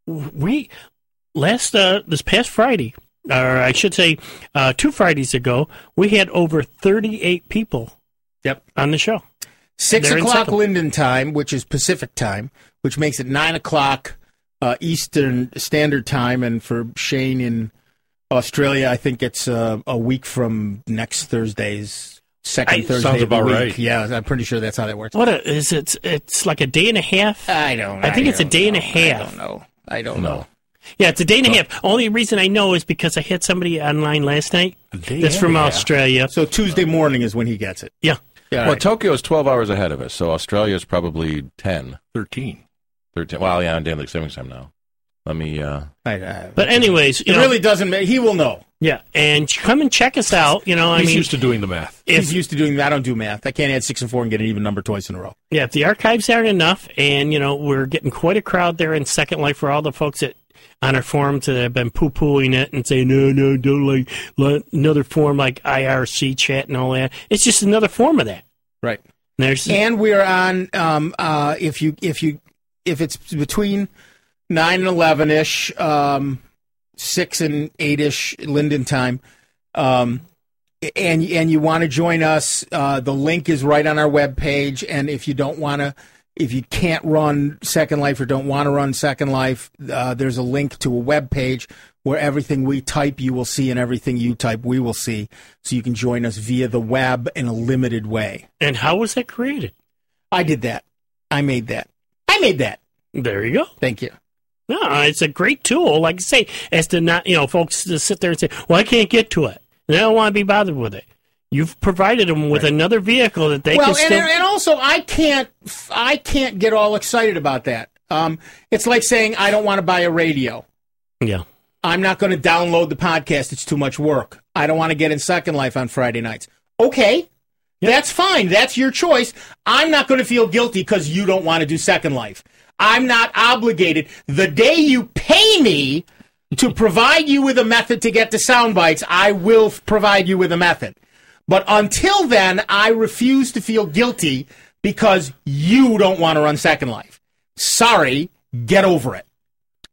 We, last, uh, this past Friday, or I should say uh, two Fridays ago, we had over thirty-eight people Yep. on the show. Six They're in o'clock Second. Linden time, which is Pacific time, which makes it nine o'clock uh, Eastern Standard Time. And for Shane in Australia, I think it's uh, a week from next Thursday's second I- Thursday Sounds of the about week. right. Yeah, I'm pretty sure that's how that works. What a, is it? It's like a day and a half. I don't. I think it's a don't day and a know. half. I don't know. I don't know. Yeah, it's a day and a half. Only reason I know is because I had somebody online last night day that's and from a half. Australia. So Tuesday morning is when he gets it. Yeah. Yeah. Well, right. Tokyo is twelve hours ahead of us, so Australia is probably ten, thirteen. thirteen. Well, yeah, on daylight savings time now. Let me. Uh, I, I, But anyways, you it know, really doesn't matter. He will know. yeah, and come and check us out. You know, I He's mean, used to doing the math. if He's used to doing that. I don't do math. I can't add six and four and get an even number twice in a row. yeah, if the archives aren't enough, and you know, we're getting quite a crowd there in Second Life for all the folks that on our forums that have been poo-pooing it and saying no, no, don't like, like another form like I R C chat and all that. It's just another form of that. Right. And there's And we're on. Um, uh, if you if you if it's between nine and eleven ish, um, six and eight ish Linden time, um, and and you want to join us, uh, the link is right on our webpage. And if you don't want to, if you can't run Second Life or don't want to run Second Life, uh, there's a link to a webpage where everything we type you will see, and everything you type we will see. So you can join us via the web in a limited way. and how was that created? I did that. I made that. I made that. There you go. Thank you. No, it's a great tool, like I say, as to not, you know, folks to sit there and say, well, I can't get to it. And I don't want to be bothered with it. You've provided them with another vehicle that they well, can and, still... and also I can't I can't get all excited about that. Um, it's like saying I don't want to buy a radio. Yeah. I'm not going to download the podcast. It's too much work. I don't want to get in Second Life on Friday nights. Okay, that's fine. That's your choice. I'm not going to feel guilty because you don't want to do Second Life. I'm not obligated. The day you pay me to provide you with a method to get to sound bites, I will f- provide you with a method. But until then, I refuse to feel guilty because you don't want to run Second Life. Sorry, get over it.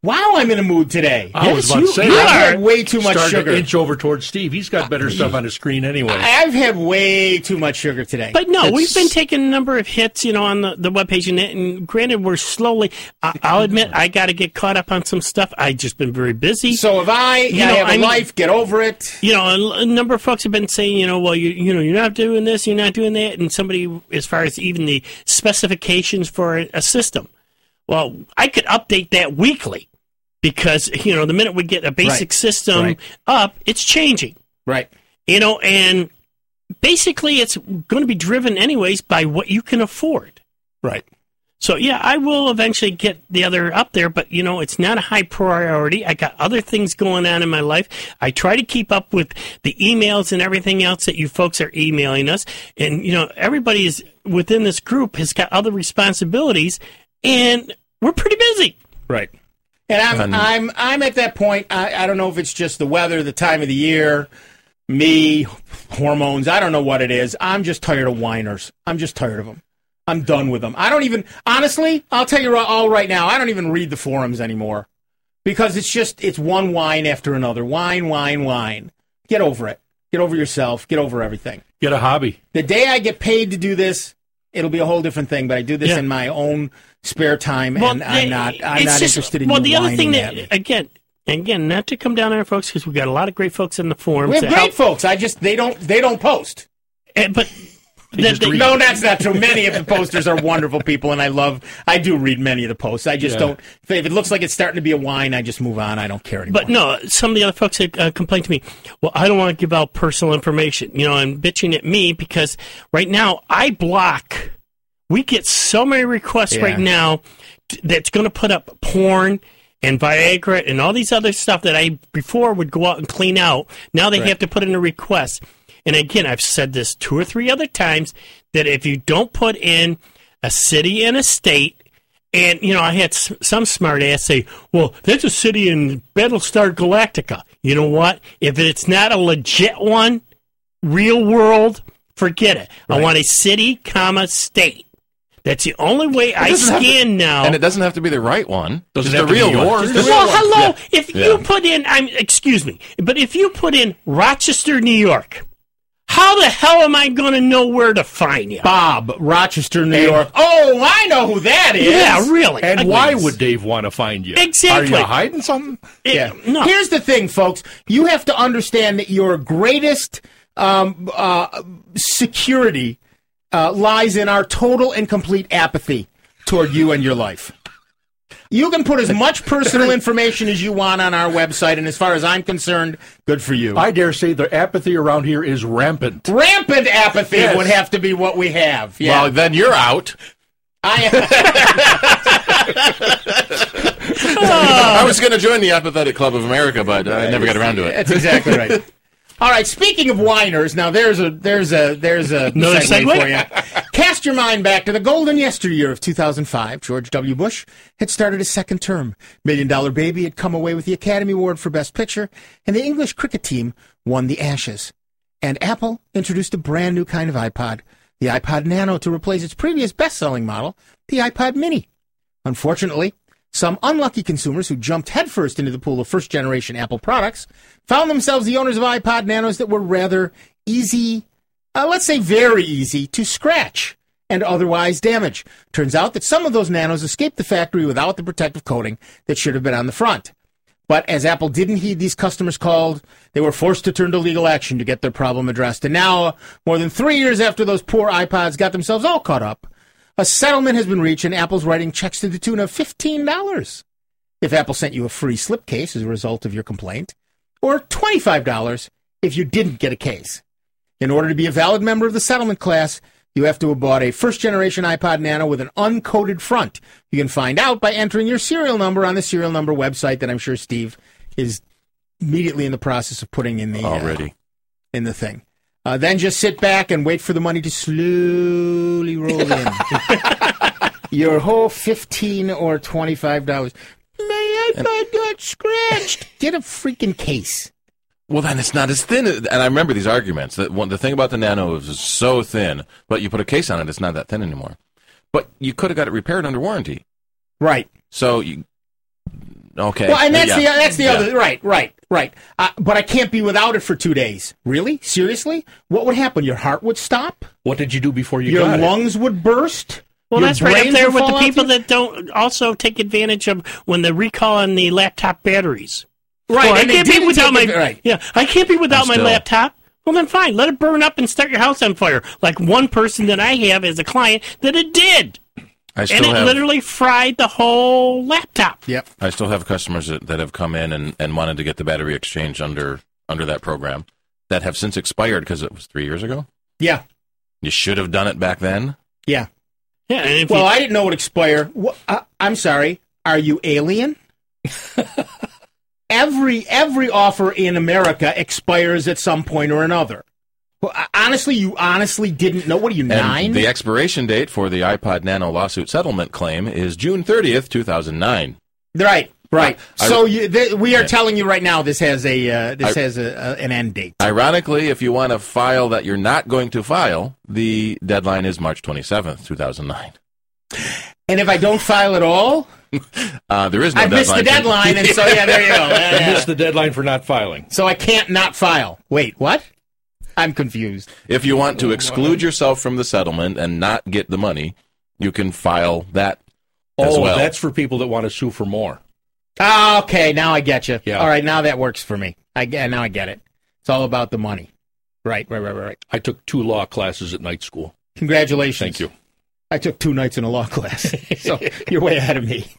Wow, I'm in a mood today. I was about you to say, are. I've had way too much starting sugar. to inch over towards Steve. He's got better stuff on his screen anyway. I've had way too much sugar today. But no, It's- we've been taking a number of hits, you know, on the, the webpage. And, and granted, we're slowly, I, I'll admit, I got to get caught up on some stuff. I've just been very busy. So have I. You I know, have a I mean- life. Get over it. You know, a, a number of folks have been saying, you know, well, you you know, you're not doing this, you're not doing that, and somebody, as far as even the specifications for a, a system, well, I could update that weekly because you know, the minute we get a basic Right. system Right. up, it's changing. Right. You know, and basically, it's going to be driven anyways by what you can afford. Right. So yeah, I will eventually get the other up there, but you know, it's not a high priority. I got other things going on in my life. I try to keep up with the emails and everything else that you folks are emailing us. And you know, everybody is within this group has got other responsibilities, and we're pretty busy. Right. And I'm And- I'm I'm at that point. I, I don't know if it's just the weather, the time of the year, me, hormones. I don't know what it is. I'm just tired of whiners. I'm just tired of them. I'm done with them. I don't even honestly. I'll tell you all right now. I don't even read the forums anymore because it's just it's one whine after another. Whine, whine, whine. Get over it. Get over yourself. Get over everything. Get a hobby. The day I get paid to do this, it'll be a whole different thing. But I do this Yeah. in my own spare time, and I'm they- not. I'm it's not just- interested in well, you the other thing whining that at me. again, again, not to come down on our folks because we got a lot of great folks in the forums. We have that great help- folks. I just they don't they don't post. and- but the- just the- read. No, that's not true. Many of the posters are wonderful people, and I love. I do read many of the posts. I just Yeah. don't. If it looks like it's starting to be a whine, I just move on. I don't care anymore. But no, some of the other folks had uh, complained to me, well, I don't want to give out personal information, you know, and bitching at me because right now I block. We get so many requests Yeah. right now t- that's going to put up porn and Viagra and all these other stuff that I before would go out and clean out. Now they Right. have to put in a request. And again, I've said this two or three other times that if you don't put in a city and a state, and, you know, I had s- some smart ass say, well, that's a city in Battlestar Galactica. You know what? If it's not a legit one, real world, forget it. I Right. want a city, comma, state. That's the only way I doesn't have to- scan now. And it doesn't have to be the right one. Doesn't Just have the to be real one. yours. Just the well, real one. hello. If Yeah. you put in, I'm excuse me, but if you put in Rochester, New York, how the hell am I going to know where to find you? Bob, Rochester, New York. Oh, I know who that is. Yeah, really. And I- why would Dave want to find you? Exactly. Are you hiding something? It- Yeah. No. Here's the thing, folks. You have to understand that your greatest um, uh, security uh, lies in our total and complete apathy toward you and your life. You can put as much personal information as you want on our website, and as far as I'm concerned, good for you. I dare say the apathy around here is rampant. Rampant apathy Yes. would have to be what we have. Yeah. Well, then you're out. I, I was going to join the Apathetic Club of America, but I never got around to it. That's exactly right. All right. Speaking of whiners, now there's a there's a there's a Another segue, segue? for you. Cast your mind back to the golden yesteryear of two thousand five. George W. Bush had started his second term. Million Dollar Baby had come away with the Academy Award for Best Picture, and the English cricket team won the Ashes. And Apple introduced a brand new kind of iPod, the iPod Nano, to replace its previous best-selling model, the iPod Mini. Unfortunately, some unlucky consumers who jumped headfirst into the pool of first-generation Apple products found themselves the owners of iPod Nanos that were rather easy, uh, let's say very easy, to scratch and otherwise damage. Turns out that some of those Nanos escaped the factory without the protective coating that should have been on the front. But as Apple didn't heed these customers' calls, they were forced to turn to legal action to get their problem addressed. And now, uh, more than three years after those poor iPods got themselves all caught up, a settlement has been reached, and Apple's writing checks to the tune of fifteen dollars if Apple sent you a free slipcase as a result of your complaint, or twenty-five dollars if you didn't get a case. In order to be a valid member of the settlement class, you have to have bought a first-generation iPod Nano with an uncoated front. You can find out by entering your serial number on the serial number website that I'm sure Steve is immediately in the process of putting in the uh, Already. in the thing. Uh, then just sit back and wait for the money to slowly roll in. Your whole fifteen or twenty-five dollars. My iPod got scratched. Get a freaking case. Well, then it's not as thin. And I remember these arguments. That one, the thing about the Nano is it's so thin, but you put a case on it, it's not that thin anymore. But you could have got it repaired under warranty. Right. So you, Okay. Well, and that's Yeah. the that's the Yeah. other right, right, right. Uh, but I can't be without it for two days. Really? Seriously? What would happen? Your heart would stop. What did you do before you Your got lungs would burst. Well, Your that's right up brains there would with fall the out people you? that don't also take advantage of when they recall on the laptop batteries. Right, Well, I and they can't be didn't without my take it- right. yeah. I can't be without I'm my still- laptop. Well, then fine. Let it burn up and start your house on fire. Like one person that I have as a client that it did, I and still it have literally fried the whole laptop. Yep. I still have customers that, that have come in and, and wanted to get the battery exchange under under that program that have since expired because it was three years ago. Yeah. You should have done it back then. Yeah. Yeah. And if Well, you, I didn't know it expired. Wha- uh, I'm sorry. Are you alien? every every offer in America expires at some point or another. Well, uh, honestly, you honestly didn't know. What are you, nine? And the expiration date for the iPod Nano lawsuit settlement claim is June thirtieth, two thousand nine. Right, right. I- so you, th- we are Yeah. telling you right now this has a uh, this I- has a, a, an end date. Ironically, if you want to file that you're not going to file, the deadline is March twenty-seventh, two thousand nine. And if I don't file at all, Uh, there is no I've deadline. missed the deadline, and so yeah, there you go. Yeah, I yeah. missed the deadline for not filing. So I can't not file. Wait, what? I'm confused. If you want to exclude yourself from the settlement and not get the money, you can file that as Oh, well. that's for people that want to sue for more. Ah, okay, now I get you. Yeah. All right, now that works for me. I get now I get it. It's all about the money. Right, right, right, right. right. I took two law classes at night school. Congratulations. Thank you. I took two nights in a law class, so you're way ahead of me.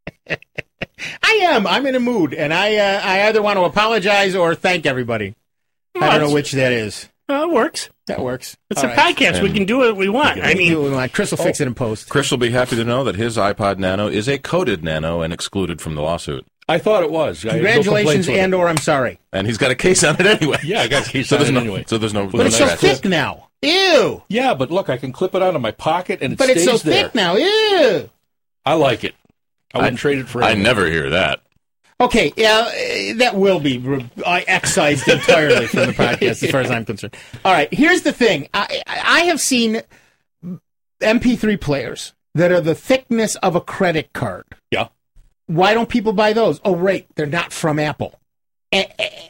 I am. I'm in a mood, and I uh, I either want to apologize or thank everybody. I don't know that's- which that is. uh, it works. That works. It's All a right. podcast. We And- can do what we want. I We mean, do what we want. Chris will fix it in post. Chris will be happy to know that his iPod Nano is a coded Nano and excluded from the lawsuit. I thought it was. I had no Congratulations, complaints with it. and or I'm sorry. And he's got a case on it anyway. Yeah, I got a case so on there's it no, anyway. So there's no. But no it's so scratch. thick now. Ew. Yeah, but look, I can clip it out of my pocket and it But stays it's so there. thick now. Ew. I like it. I wouldn't trade it for I anything. never hear that. Okay, yeah, uh, that will be re- I excised entirely from the podcast as far as I'm concerned. All right, here's the thing. I, I have seen M P three players that are the thickness of a credit card. Yeah. Why don't people buy those? Oh, right, they're not from Apple. And,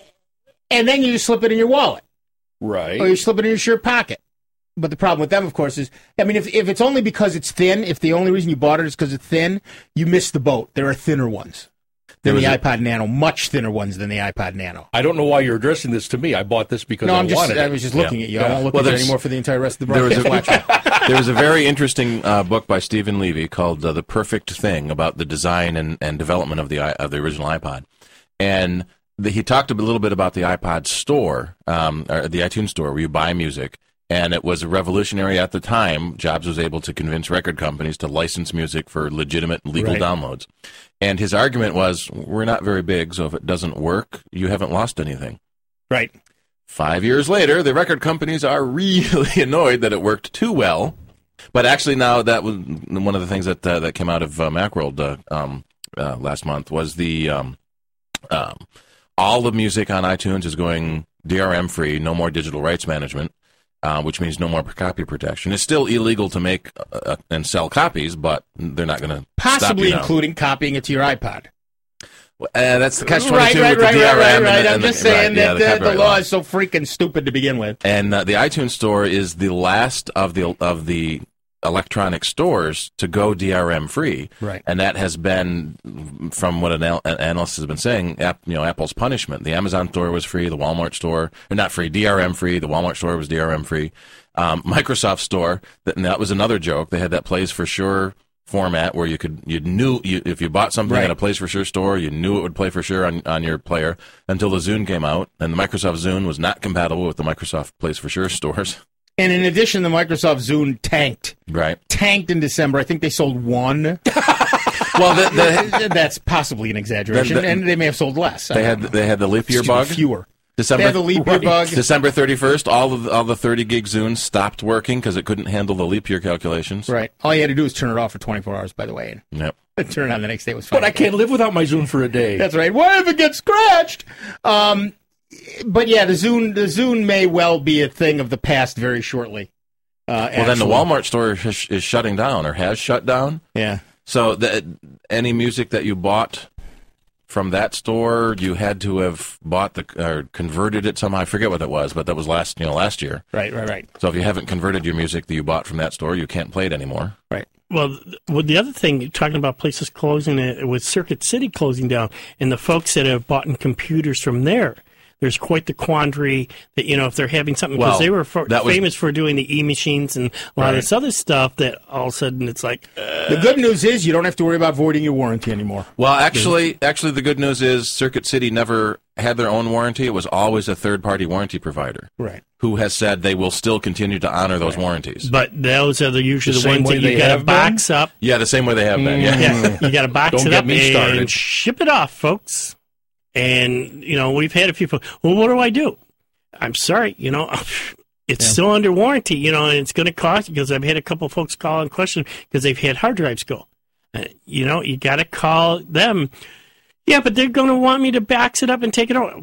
and then you just slip it in your wallet, Right. or you slip it in your shirt pocket. But the problem with them, of course, is, I mean, if, if it's only because it's thin, if the only reason you bought it is because it's thin, you missed the boat. There are thinner ones than There the was a- iPod Nano, much thinner ones than the iPod Nano. I don't know why you're addressing this to me. I bought this because No, I I'm just, wanted I it. was just looking Yeah. at you. I won't look Well, at you there's- anymore for the entire rest of the There was broadcast. a, Watch. there was a very interesting uh, book by Stephen Levy called uh, "The Perfect Thing" about the design and, and development of the i- of the original iPod, and the, he talked a little bit about the iPod store, um, or the iTunes store, where you buy music. And it was revolutionary at the time. Jobs was able to convince record companies to license music for legitimate legal Right. downloads. And his argument was, we're not very big, so if it doesn't work, you haven't lost anything. Right. Five years later, the record companies are really annoyed that it worked too well. But actually now that was one of the things that uh, that came out of uh, Macworld uh, um, uh, last month was the um, um, all the music on iTunes is going D R M free, no more digital rights management. Uh, which means no more copy protection. It's still illegal to make uh, and sell copies, but they're not going to stop Possibly you now. including copying it to your iPod. Uh, that's the catch Right, twenty-two right, with the right, D R M. right, right, and right. the- I'm and the- just saying right, yeah, that the, the copyright law is so freaking stupid to begin with. And uh, the iTunes Store is the last of the of the electronic stores to go D R M free. Right. And that has been, from what an, al- an analyst has been saying, app, you know, Apple's punishment. The Amazon store was free, the Walmart store, or not free, D R M free. The Walmart store was D R M free. Um, Microsoft store, that, and that was another joke. They had that Plays for Sure format where you could you knew you, if you bought something Right. at a Plays for Sure store, you knew it would play for sure on, on your player until the Zune came out, and the Microsoft Zune was not compatible with the Microsoft Plays for Sure stores. And in addition, the Microsoft Zune tanked. Right. Tanked in December. I think they sold one. Well, the, the, That's possibly an exaggeration, The- the- and they may have sold less. I they don't had know. they had the leap year Excuse me, bug. fewer. December, They had the leap year bug. December thirty-first, all of the, all the thirty gig Zunes stopped working because it couldn't handle the leap year calculations. Right. All you had to do was turn it off for twenty-four hours, by the way. Yep. And turn it on the next day. It was fine. But I can't live without my Zune for a day. That's right. What if it gets scratched? Um, but yeah, the Zune, the Zune may well be a thing of the past very shortly. Uh, Well, then the actually. Walmart store is, is shutting down or has shut down. Yeah. So the, any music that you bought from that store, you had to have bought the or converted it somehow. I forget what it was, but that was last you know last year. Right, right, right. So if you haven't converted your music that you bought from that store, you can't play it anymore. Right. Well, well, the other thing, talking about places closing, uh, with Circuit City closing down, and the folks that have bought in computers from there, there's quite the quandary that, you know, if they're having something, because Well, they were for, that was- famous for doing the e-machines and a lot Right. of this other stuff, that all of a sudden it's like, uh, The good news is you don't have to worry about voiding your warranty anymore. Well, actually, actually, the good news is Circuit City never had their own warranty. It was always a third-party warranty provider Right. who has said they will still continue to honor those warranties. but those are the usually The the, same ones way that you they got to have box up. Yeah, the same way they have been. Yeah. Yeah, you got to box Don't it get up me and started. ship it off, folks. And, you know, we've had a few folks, well, what do I do? I'm sorry, you know, it's Yeah. still under warranty, you know, and it's going to cost, because I've had a couple of folks call and question because they've had hard drives go. Uh, you know, you got to call them. Yeah, but they're going to want me to box it up and take it over.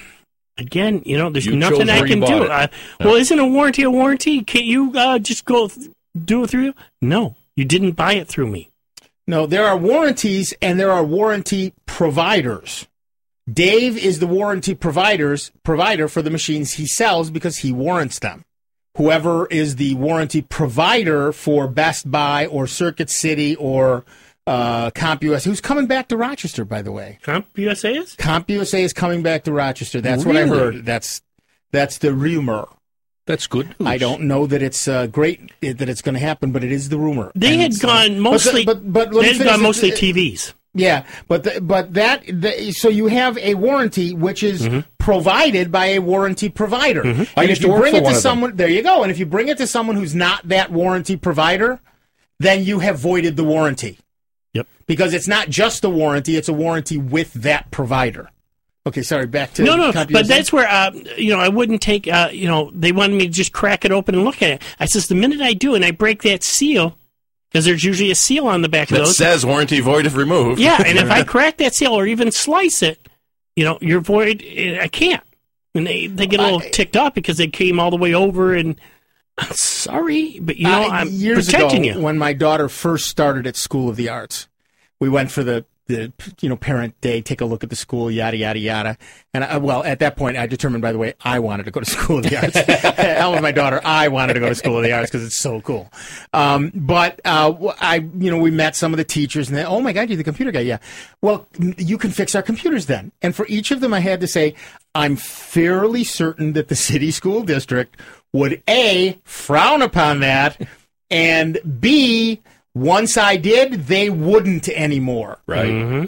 Again, you know, there's You nothing chose I where you can bought do. it. Uh, well, isn't a warranty a warranty? Can't you uh, just go th- do it through you? No, you didn't buy it through me. No, there are warranties and there are warranty providers. Dave is the warranty providers provider for the machines he sells because he warrants them. Whoever is the warranty provider for Best Buy or Circuit City or uh, CompUSA, who's coming back to Rochester, by the way. CompUSA is? CompUSA is coming back to Rochester. That's what I Really? heard. That's that's the rumor. That's good news. I don't know that it's uh, great that it's going to happen, but it is the rumor. They And had so- gone mostly. But, but, but let they me had finish gone this. mostly T Vs. Yeah, but the, but that the, so you have a warranty which is Mm-hmm. provided by a warranty provider. I And used if to you work bring for it one to of them. someone, there you go. And if you bring it to someone who's not that warranty provider, then you have voided the warranty. Yep. Because it's not just a warranty; it's a warranty with that provider. Okay, sorry. Back to No, no, CompUSA. but that's where uh, you know I wouldn't take. Uh, you know, they wanted me to just crack it open and look at it. I says the minute I do and I break that seal, because there's usually a seal on the back of That those. says warranty void if removed. Yeah, and if I crack that seal or even slice it, you know, you're void. I can't. And they, they get a little I- ticked off because they came all the way over and. I'm sorry, but you know Uh, I'm years protecting ago, you. when my daughter first started at School of the Arts, we went for the, the you know parent day, take a look at the school, yada yada yada. And I, well, at that point, I determined, by the way, I wanted to go to School of the Arts. Along with my daughter, I wanted to go to School of the Arts because it's so cool. Um, but uh, I, you know, we met some of the teachers, and they, oh my God, you're the computer guy, yeah. Well, you can fix our computers then. And for each of them, I had to say, I'm fairly certain that the city school district would A, frown upon that, and B, once I did, they wouldn't anymore. Right. Mm-hmm.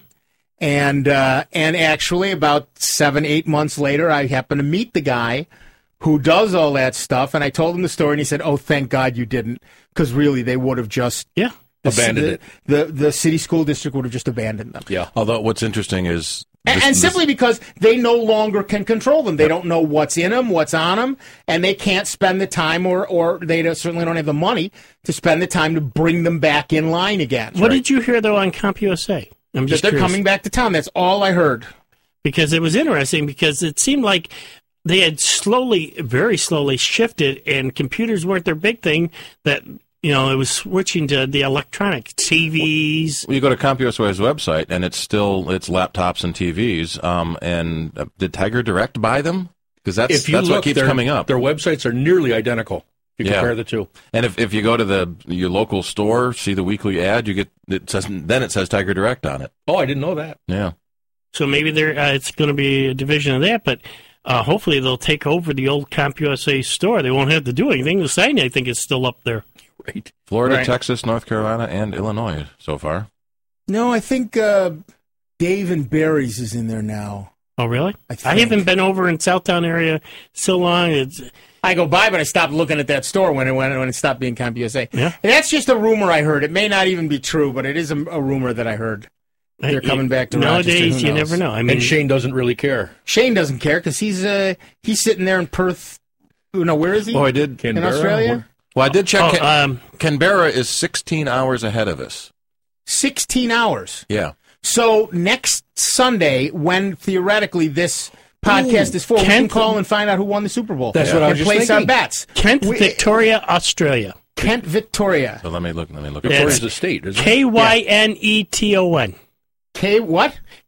And uh, and actually, about seven, eight months later, I happened to meet the guy who does all that stuff, and I told him the story, and he said, "Oh, thank God you didn't, because really, they would have just Yeah. the, Abandoned the, it. The the city school district would have just abandoned them." Yeah. Although what's interesting is And, this- and this- simply because they no longer can control them. They don't know what's in them, what's on them, and they can't spend the time, or, or they don't- certainly don't have the money to spend the time to bring them back in line again. What did you hear though on CompUSA? I'm That just they're curious. coming back to town. That's all I heard. Because it was interesting because it seemed like they had slowly, very slowly shifted, and computers weren't their big thing. That you know, it was switching to the electronic T Vs. Well, you go to CompUSA's website, and it's still it's laptops and T Vs. Um, and uh, did Tiger Direct buy them? Because that's If you that's look, what keeps their, coming up. their websites are nearly identical. You Yeah. compare the two. And if, if you go to the your local store, see the weekly ad, you get it says then it says Tiger Direct on it. Oh, I didn't know that. Yeah. So maybe there, uh, it's going to be a division of that, but uh, hopefully they'll take over the old CompUSA store. They won't have to do anything. The sign, I think, is still up there. Right. Florida, Right. Texas, North Carolina, and Illinois so far. No, I think uh, Dave and Barry's is in there now. Oh, really? I I, think. haven't been over in Southtown area so long. It's I go by, but I stopped looking at that store when it when, when it stopped being CompUSA. Yeah. And that's just a rumor I heard. It may not even be true, but it is a, a rumor that I heard. They're coming back to Rochester. nowadays. Who You knows? never know. I mean, And Shane doesn't really care. Shane doesn't care because he's uh, he's sitting there in Perth. No, where is he? Oh, I did. in Canberra? Australia. Well, I did check. oh, Can- um, Canberra is sixteen hours ahead of us. Sixteen hours. Yeah. So next Sunday, when theoretically this podcast is for, we can Kent- call and find out who won the Super Bowl. That's what I was and just place our thinking. bets. Kent, We- Victoria, Australia. Kent, Victoria. So let me look. Let me look. Yeah. At Victoria's It's a state, isn't it? K Y N E T O N. K what?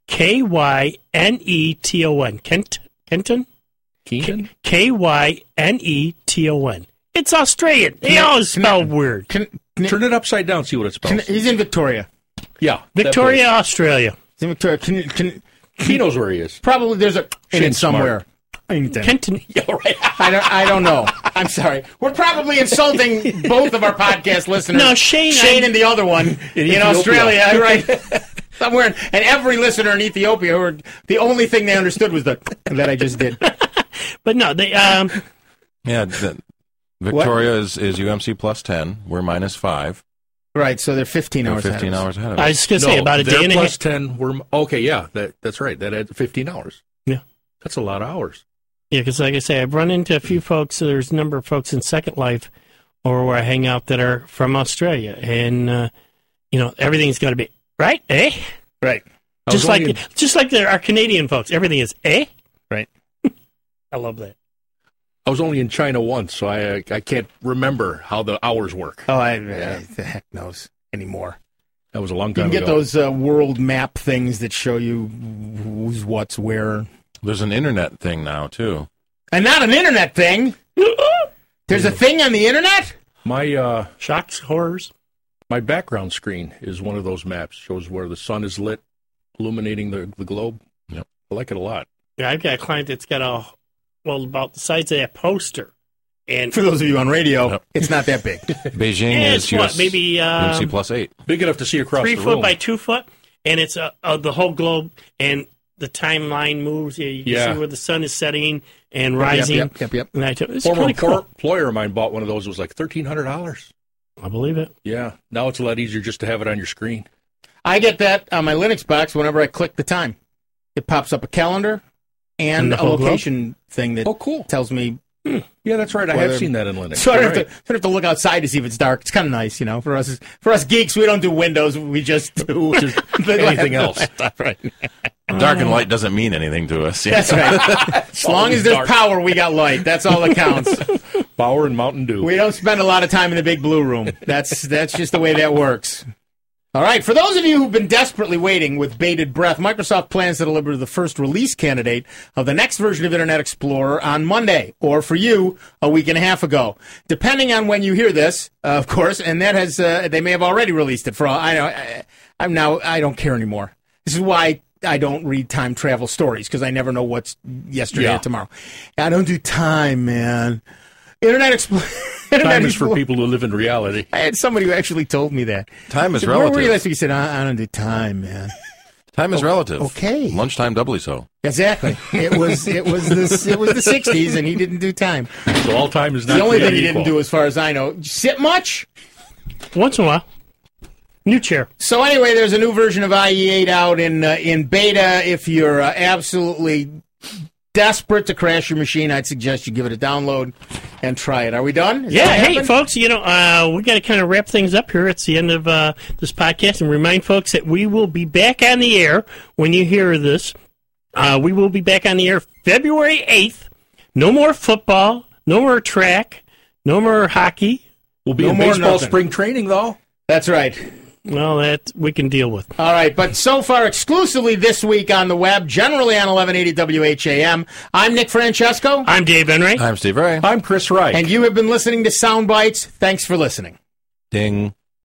K Y N E T O N. Kent, Kenton? Keenan? K Y N E T O N. It's Australian. They Can I- always can I- spell weird. Can, can, Turn it upside down, see what it spells. can, he's in Victoria. yeah. that Victoria, place. Australia. He's in Victoria. Can, can, He knows where he is. probably there's a in Shane's somewhere. Kenton. Kenton. Yeah, right. I don't. I don't know. I'm sorry. We're probably insulting both of our podcast listeners. No, Shane, Shane I- and the other one in, Ethiopia. Australia, right? Somewhere, and every listener in Ethiopia, who are, the only thing they understood was the that I just did. But no, they um Yeah, the, Victoria is, is U M C plus ten. We're minus five. Right. So they're fifteen We're hours. ahead fifteen of us. hours ahead of I us. was just gonna say No, about a they're day and a plus half. ten. We're, okay, yeah, that, that's right. That adds fifteen hours. Yeah. That's a lot of hours. Yeah, because like I say, I've run into a few folks. There's a number of folks in Second Life, or where I hang out, that are from Australia, and uh, you know everything's got to be right, eh? Right. I was Just like only in- just like there are Canadian folks, everything is eh? Right. I love that. I was only in China once, so I I can't remember how the hours work. Oh, I, I the heck knows anymore. That was a long You time can get ago. those uh, world map things that show you who's what's where, There's an internet thing now, too. and not an internet thing. There's a thing on the internet. My uh, Shocks, horrors. my background screen is one of those maps. Shows where the sun is lit, illuminating the, the globe. Yep. I like it a lot. Yeah, I've got a client that's got a well about the size of that poster, and For those of you on radio, Yep. it's not that big. Beijing yeah, is it's what US maybe U M C um, plus eight. Big enough to see across three the foot room. by two foot, and it's uh, uh, the whole globe, and the timeline moves. Yeah, you can Yeah. see where the sun is setting and rising. Yep, yep, yep. And I took, it's Former pretty cool. employer of mine bought one of those. It was like thirteen hundred dollars. I believe it. Yeah. Now it's a lot easier just to have it on your screen. I get that on my Linux box whenever I click the time. It pops up a calendar and, And the a whole globe? location thing that Oh, cool. tells me. Yeah, that's right. I Whether- have seen that in Linux. So I don't, You're have to, I don't have to look outside to see if it's dark. It's kind of nice, you know. For us, for us geeks, we don't do Windows. We just do Just anything else. Right. Dark and light doesn't mean anything to us. Yeah. That's right. As long as there's dark. power, we got light. That's all that counts. Power and Mountain Dew. We don't spend a lot of time in the big blue room. That's that's just the way that works. All right, for those of you who've been desperately waiting with bated breath, Microsoft plans to deliver the first release candidate of the next version of Internet Explorer on Monday, or for you, a week and a half ago, depending on when you hear this, uh, of course. And that has uh, they may have already released it. For all I know, I, I'm now I don't care anymore. This is why I don't read time travel stories, because I never know what's yesterday Yeah. or tomorrow. I don't do time, man. Internet Explorer. Time is for people who live in reality. I had somebody who actually told me that. Time is Where were you relative. last week? He said, I, I don't do time, man. Time is relative. okay. Lunchtime doubly so. Exactly. It was it was the it was the sixties, and he didn't do time. So all time is not The only thing created he didn't equal. do, as far as I know, sit much. Once in a while. New chair. So anyway, there's a new version of I E eight out in uh, in beta. If you're uh, absolutely desperate to crash your machine, I'd suggest you give it a download and try it. Are we done? Is Yeah, that what hey, happened? folks, you know, uh, we got to kind of wrap things up here. It's the end of uh, this podcast, and remind folks that we will be back on the air when you hear this. Uh, we will be back on the air February eighth. No more football, no more track, no more hockey. We'll be No in more baseball nothing. spring training, though. That's right. Well, that we can deal with. All right, but so far exclusively this week on the web, generally on eleven eighty W H A M. I'm Nick Francesco, I'm Dave Enright. I'm Steve Ray. I'm Chris Wright. and you have been listening to Sound Bites. Thanks for listening. Ding.